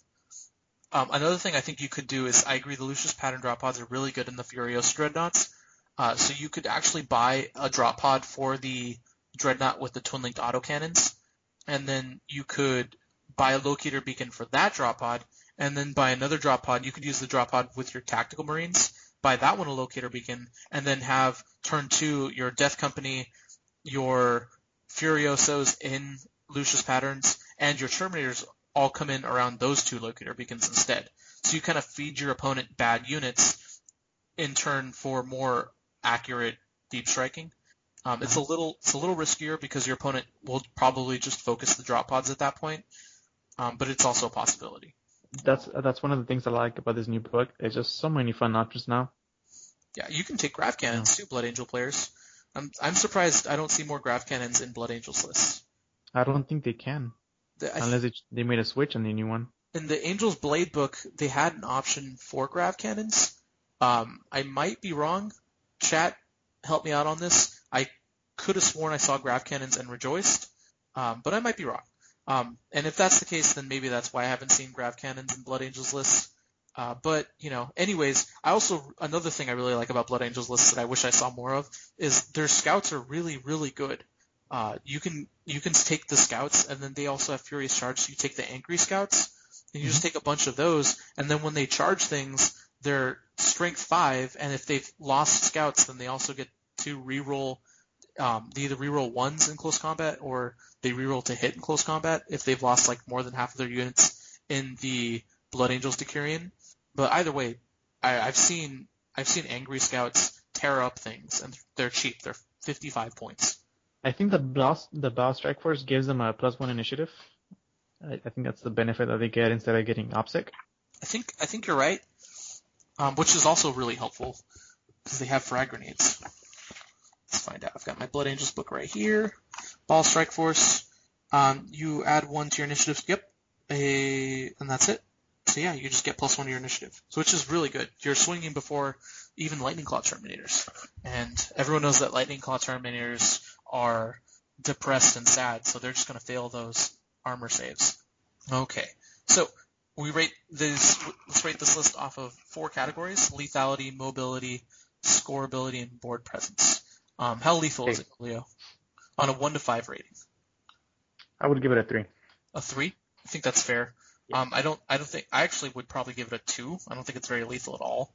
Another thing I think you could do is, I agree, the Lucius Pattern drop pods are really good in the Furiosa Dreadnoughts. So you could actually buy a drop pod for the Dreadnought with the twin-linked autocannons, and then you could buy a locator beacon for that drop pod, and then buy another drop pod. You could use the drop pod with your Tactical Marines, buy that one a locator beacon, and then have turn 2 your Death Company, your Furiosos in Lucius Patterns, and your Terminators all come in around those 2 locator beacons instead. So you kind of feed your opponent bad units in turn for more accurate deep striking. It's a little riskier because your opponent will probably just focus the drop pods at that point, but it's also a possibility. That's one of the things I like about this new book. There's just so many fun options now. Yeah, you can take Grav Cannons too, Blood Angel players. I'm surprised I don't see more Grav Cannons in Blood Angels lists. I don't think they can. Unless they made a switch on the new one. In the Angel's Blade book, they had an option for Grav Cannons. I might be wrong. Chat, help me out on this. I could have sworn I saw Grav Cannons and rejoiced, but I might be wrong. And if that's the case, then maybe that's why I haven't seen Grav Cannons in Blood Angels lists. But, anyways, another thing I really like about Blood Angels lists that I wish I saw more of is their scouts are really, really good. You can take the scouts, and then they also have Furious Charge, so you take the Angry Scouts, and you just take a bunch of those, and then when they charge things, they're Strength 5, and if they've lost scouts, then they also get to reroll, they either reroll 1s in close combat, or they reroll to hit in close combat if they've lost like more than half of their units in the Blood Angels Decurion. But either way, I've seen Angry Scouts tear up things, and they're cheap. They're 55 points. I think the Bow Strike Force gives them a +1 initiative. I think that's the benefit that they get instead of getting OPSEC. I think you're right, which is also really helpful because they have frag grenades. Let's find out. I've got my Blood Angels book right here. Ball Strike Force. You add 1 to your initiative. Yep. And that's it. So yeah, you just get +1 to your initiative. So which is really good. You're swinging before even Lightning Claw Terminators. And everyone knows that Lightning Claw Terminators are depressed and sad, so they're just going to fail those armor saves. Okay. So let's rate this list off of 4 categories: lethality, mobility, scoreability, and board presence. How lethal is it, Leo? On a 1 to 5 rating. I would give it a 3. A 3? I think that's fair. Yeah. I actually would probably give it a 2. I don't think it's very lethal at all.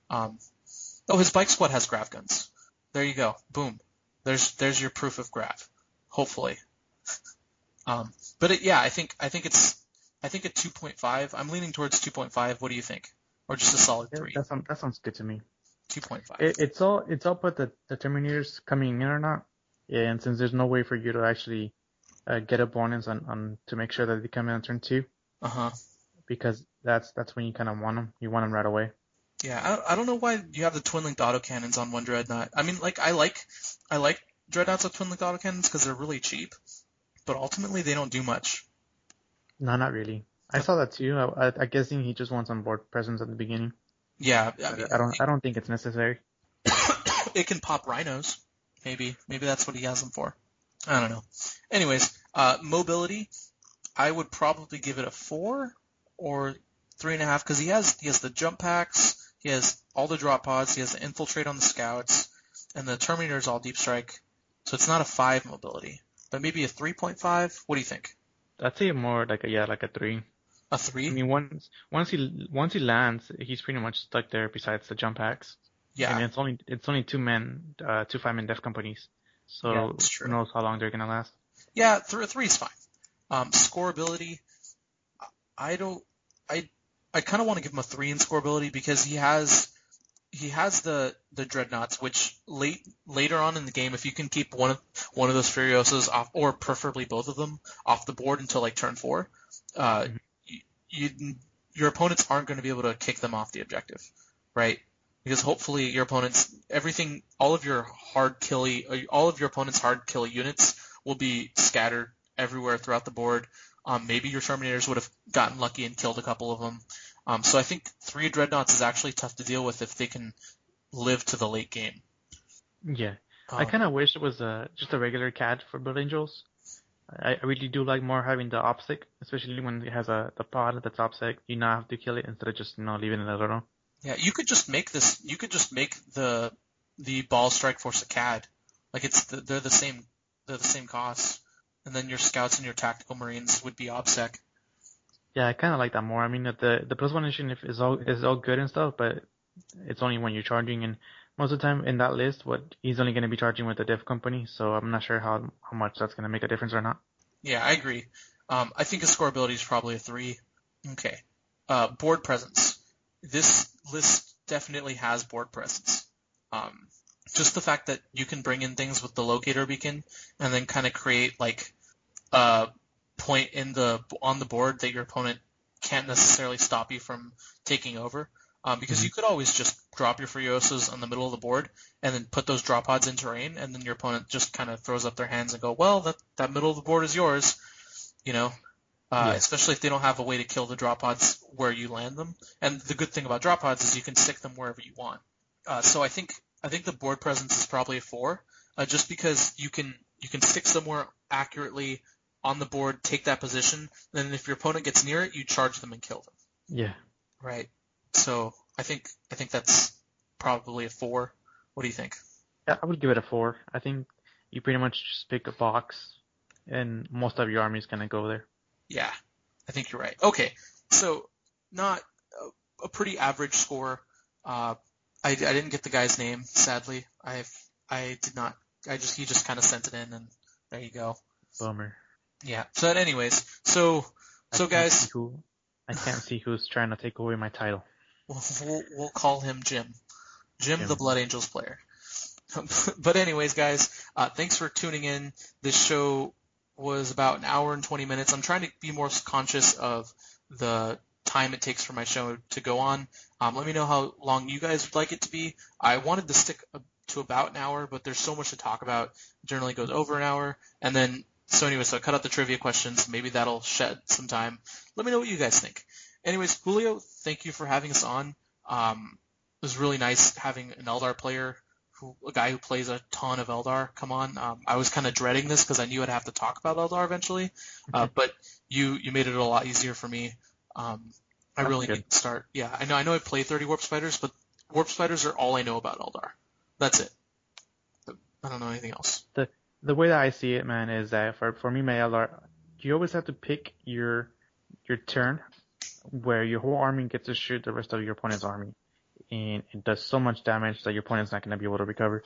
His bike squad has grav guns. There you go. Boom. There's your proof of grav. Hopefully. I think I think a 2.5. I'm leaning towards 2.5. What do you think? Or just a solid Yeah, 3? that sounds good to me. 2.5. It's all but the Terminators coming in or not. Yeah, and since there's no way for you to actually get a bonus on to make sure that they come in on turn 2, Uh-huh. because that's when you kind of want them. You want them right away. Yeah, I don't know why you have the twin-linked autocannons on one Dreadnought. I mean, like, I like Dreadnoughts with twin-linked autocannons because they're really cheap, but ultimately they don't do much. No, not really. I saw that too. I guessing he just wants on board presence at the beginning. Yeah, I mean, I don't think it's necessary. it can pop rhinos. Maybe that's what he has them for. I don't know. Anyways, mobility, I would probably give it a 4 or 3.5 because he has the jump packs, he has all the drop pods, he has the infiltrate on the scouts, and the Terminator is all deep strike. So it's not a 5 mobility, but maybe a 3.5. What do you think? I'd say more like a 3. A 3? I mean, once he lands, he's pretty much stuck there. Besides the jump packs, Yeah. and it's only 2 5-man death companies. So Yeah, that's true. who knows how long they're gonna last? Yeah, 3 is fine. Scoreability, I kind of want to give him a 3 in scoreability because he has the Dreadnoughts, which later on in the game, if you can keep one of those Furiosas off, or preferably both of them off the board until like turn 4, your opponents aren't going to be able to kick them off the objective, right? Because hopefully your opponents, all of your opponent's hard killy units will be scattered everywhere throughout the board. Maybe your Terminators would have gotten lucky and killed a couple of them. So I think 3 Dreadnoughts is actually tough to deal with if they can live to the late game. Yeah, I kind of wish it was just a regular CAD for Blood Angels. I really do like more having the OPSEC, especially when it has the pod that's OPSEC. You now have to kill it instead of just leaving it alone. Yeah, you could just make this. You could just make the Ball Strike Force a CAD. Like they're the same costs, and then your scouts and your tactical marines would be OPSEC. Yeah, I kind of like that more. I mean, the +1 initiative is all good and stuff, but it's only when you're charging, and most of the time in that list, he's only going to be charging with the Dev Company, so I'm not sure how much that's going to make a difference or not. Yeah, I agree. I think his scoreability is probably a 3. Okay. Board presence. This list definitely has board presence. Just the fact that you can bring in things with the locator beacon and then kind of create like a point on the board that your opponent can't necessarily stop you from taking over. Because you could always just drop your Furiosas on the middle of the board and then put those drop pods in terrain, and then your opponent just kind of throws up their hands and go, well, that middle of the board is yours, especially if they don't have a way to kill the drop pods where you land them. And the good thing about drop pods is you can stick them wherever you want. So I think the board presence is probably a 4, just because you can stick somewhere accurately on the board, take that position, then if your opponent gets near it, you charge them and kill them. Yeah. Right. So I think that's probably a 4. What do you think? Yeah, I would give it a 4. I think you pretty much just pick a box, and most of your army is gonna go there. Yeah, I think you're right. Okay, so not a pretty average score. I didn't get the guy's name, sadly. I did not. He just kind of sent it in, and there you go. Bummer. Yeah. So anyways, so guys, I can't see who's trying to take away my title. We'll call him Jim. Jim, the Blood Angels player. But anyways, guys, thanks for tuning in. This show was about an hour and 20 minutes. I'm trying to be more conscious of the time it takes for my show to go on. Let me know how long you guys would like it to be. I wanted to stick to about an hour, but there's so much to talk about. It generally goes over an hour. And then, so I cut out the trivia questions. Maybe that'll shed some time. Let me know what you guys think. Anyways, Julio, thank you for having us on. It was really nice having an Eldar player, a guy who plays a ton of Eldar, come on. I was kind of dreading this because I knew I'd have to talk about Eldar eventually, but you made it a lot easier for me. I really need to start. Yeah, I know I play 30 Warp Spiders, but Warp Spiders are all I know about Eldar. That's it. I don't know anything else. The way that I see it, man, is that for me, my Eldar, you always have to pick your turn where your whole army gets to shoot the rest of your opponent's army. And it does so much damage that your opponent's not going to be able to recover.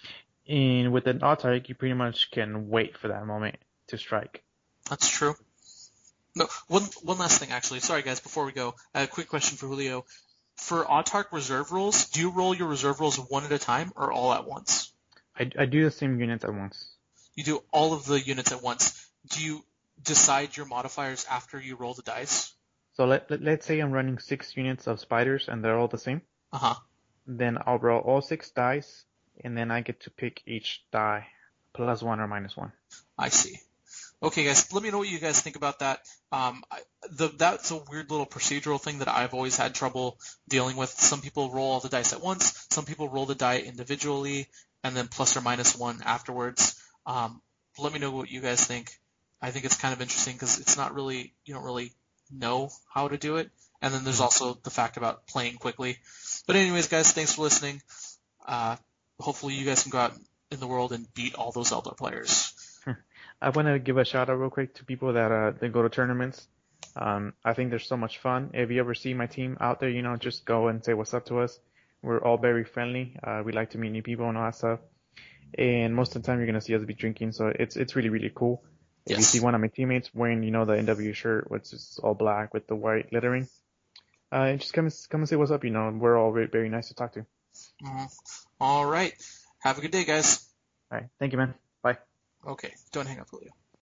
And with an Autarch, you pretty much can wait for that moment to strike. That's true. No, one last thing actually. Sorry guys, before we go, a quick question for Julio. For Autark reserve rolls, do you roll your reserve rolls one at a time or all at once? I do the same units at once. You do all of the units at once. Do you decide your modifiers after you roll the dice? So let's say I'm running 6 units of spiders and they're all the same. Uh-huh. Then I'll roll all 6 dice, and then I get to pick each die, +1 or -1. I see. Okay, guys, let me know what you guys think about that. That's a weird little procedural thing that I've always had trouble dealing with. Some people roll all the dice at once. Some people roll the die individually and then +or -1 afterwards. Let me know what you guys think. I think it's kind of interesting because it's not really, you don't really know how to do it. And then there's also the fact about playing quickly. But anyways, guys, thanks for listening. Hopefully you guys can go out in the world and beat all those Eldar players. I want to give a shout out real quick to people that go to tournaments. I think they're so much fun. If you ever see my team out there, just go and say what's up to us. We're all very friendly. We like to meet new people and all that stuff. And most of the time you're going to see us be drinking, so it's really, really cool. If you see one of my teammates wearing, the NW shirt, which is all black with the white lettering, just come and say what's up. We're all very, very nice to talk to. All right. Have a good day, guys. All right. Thank you, man. Bye. Okay. Don't hang up, Julio.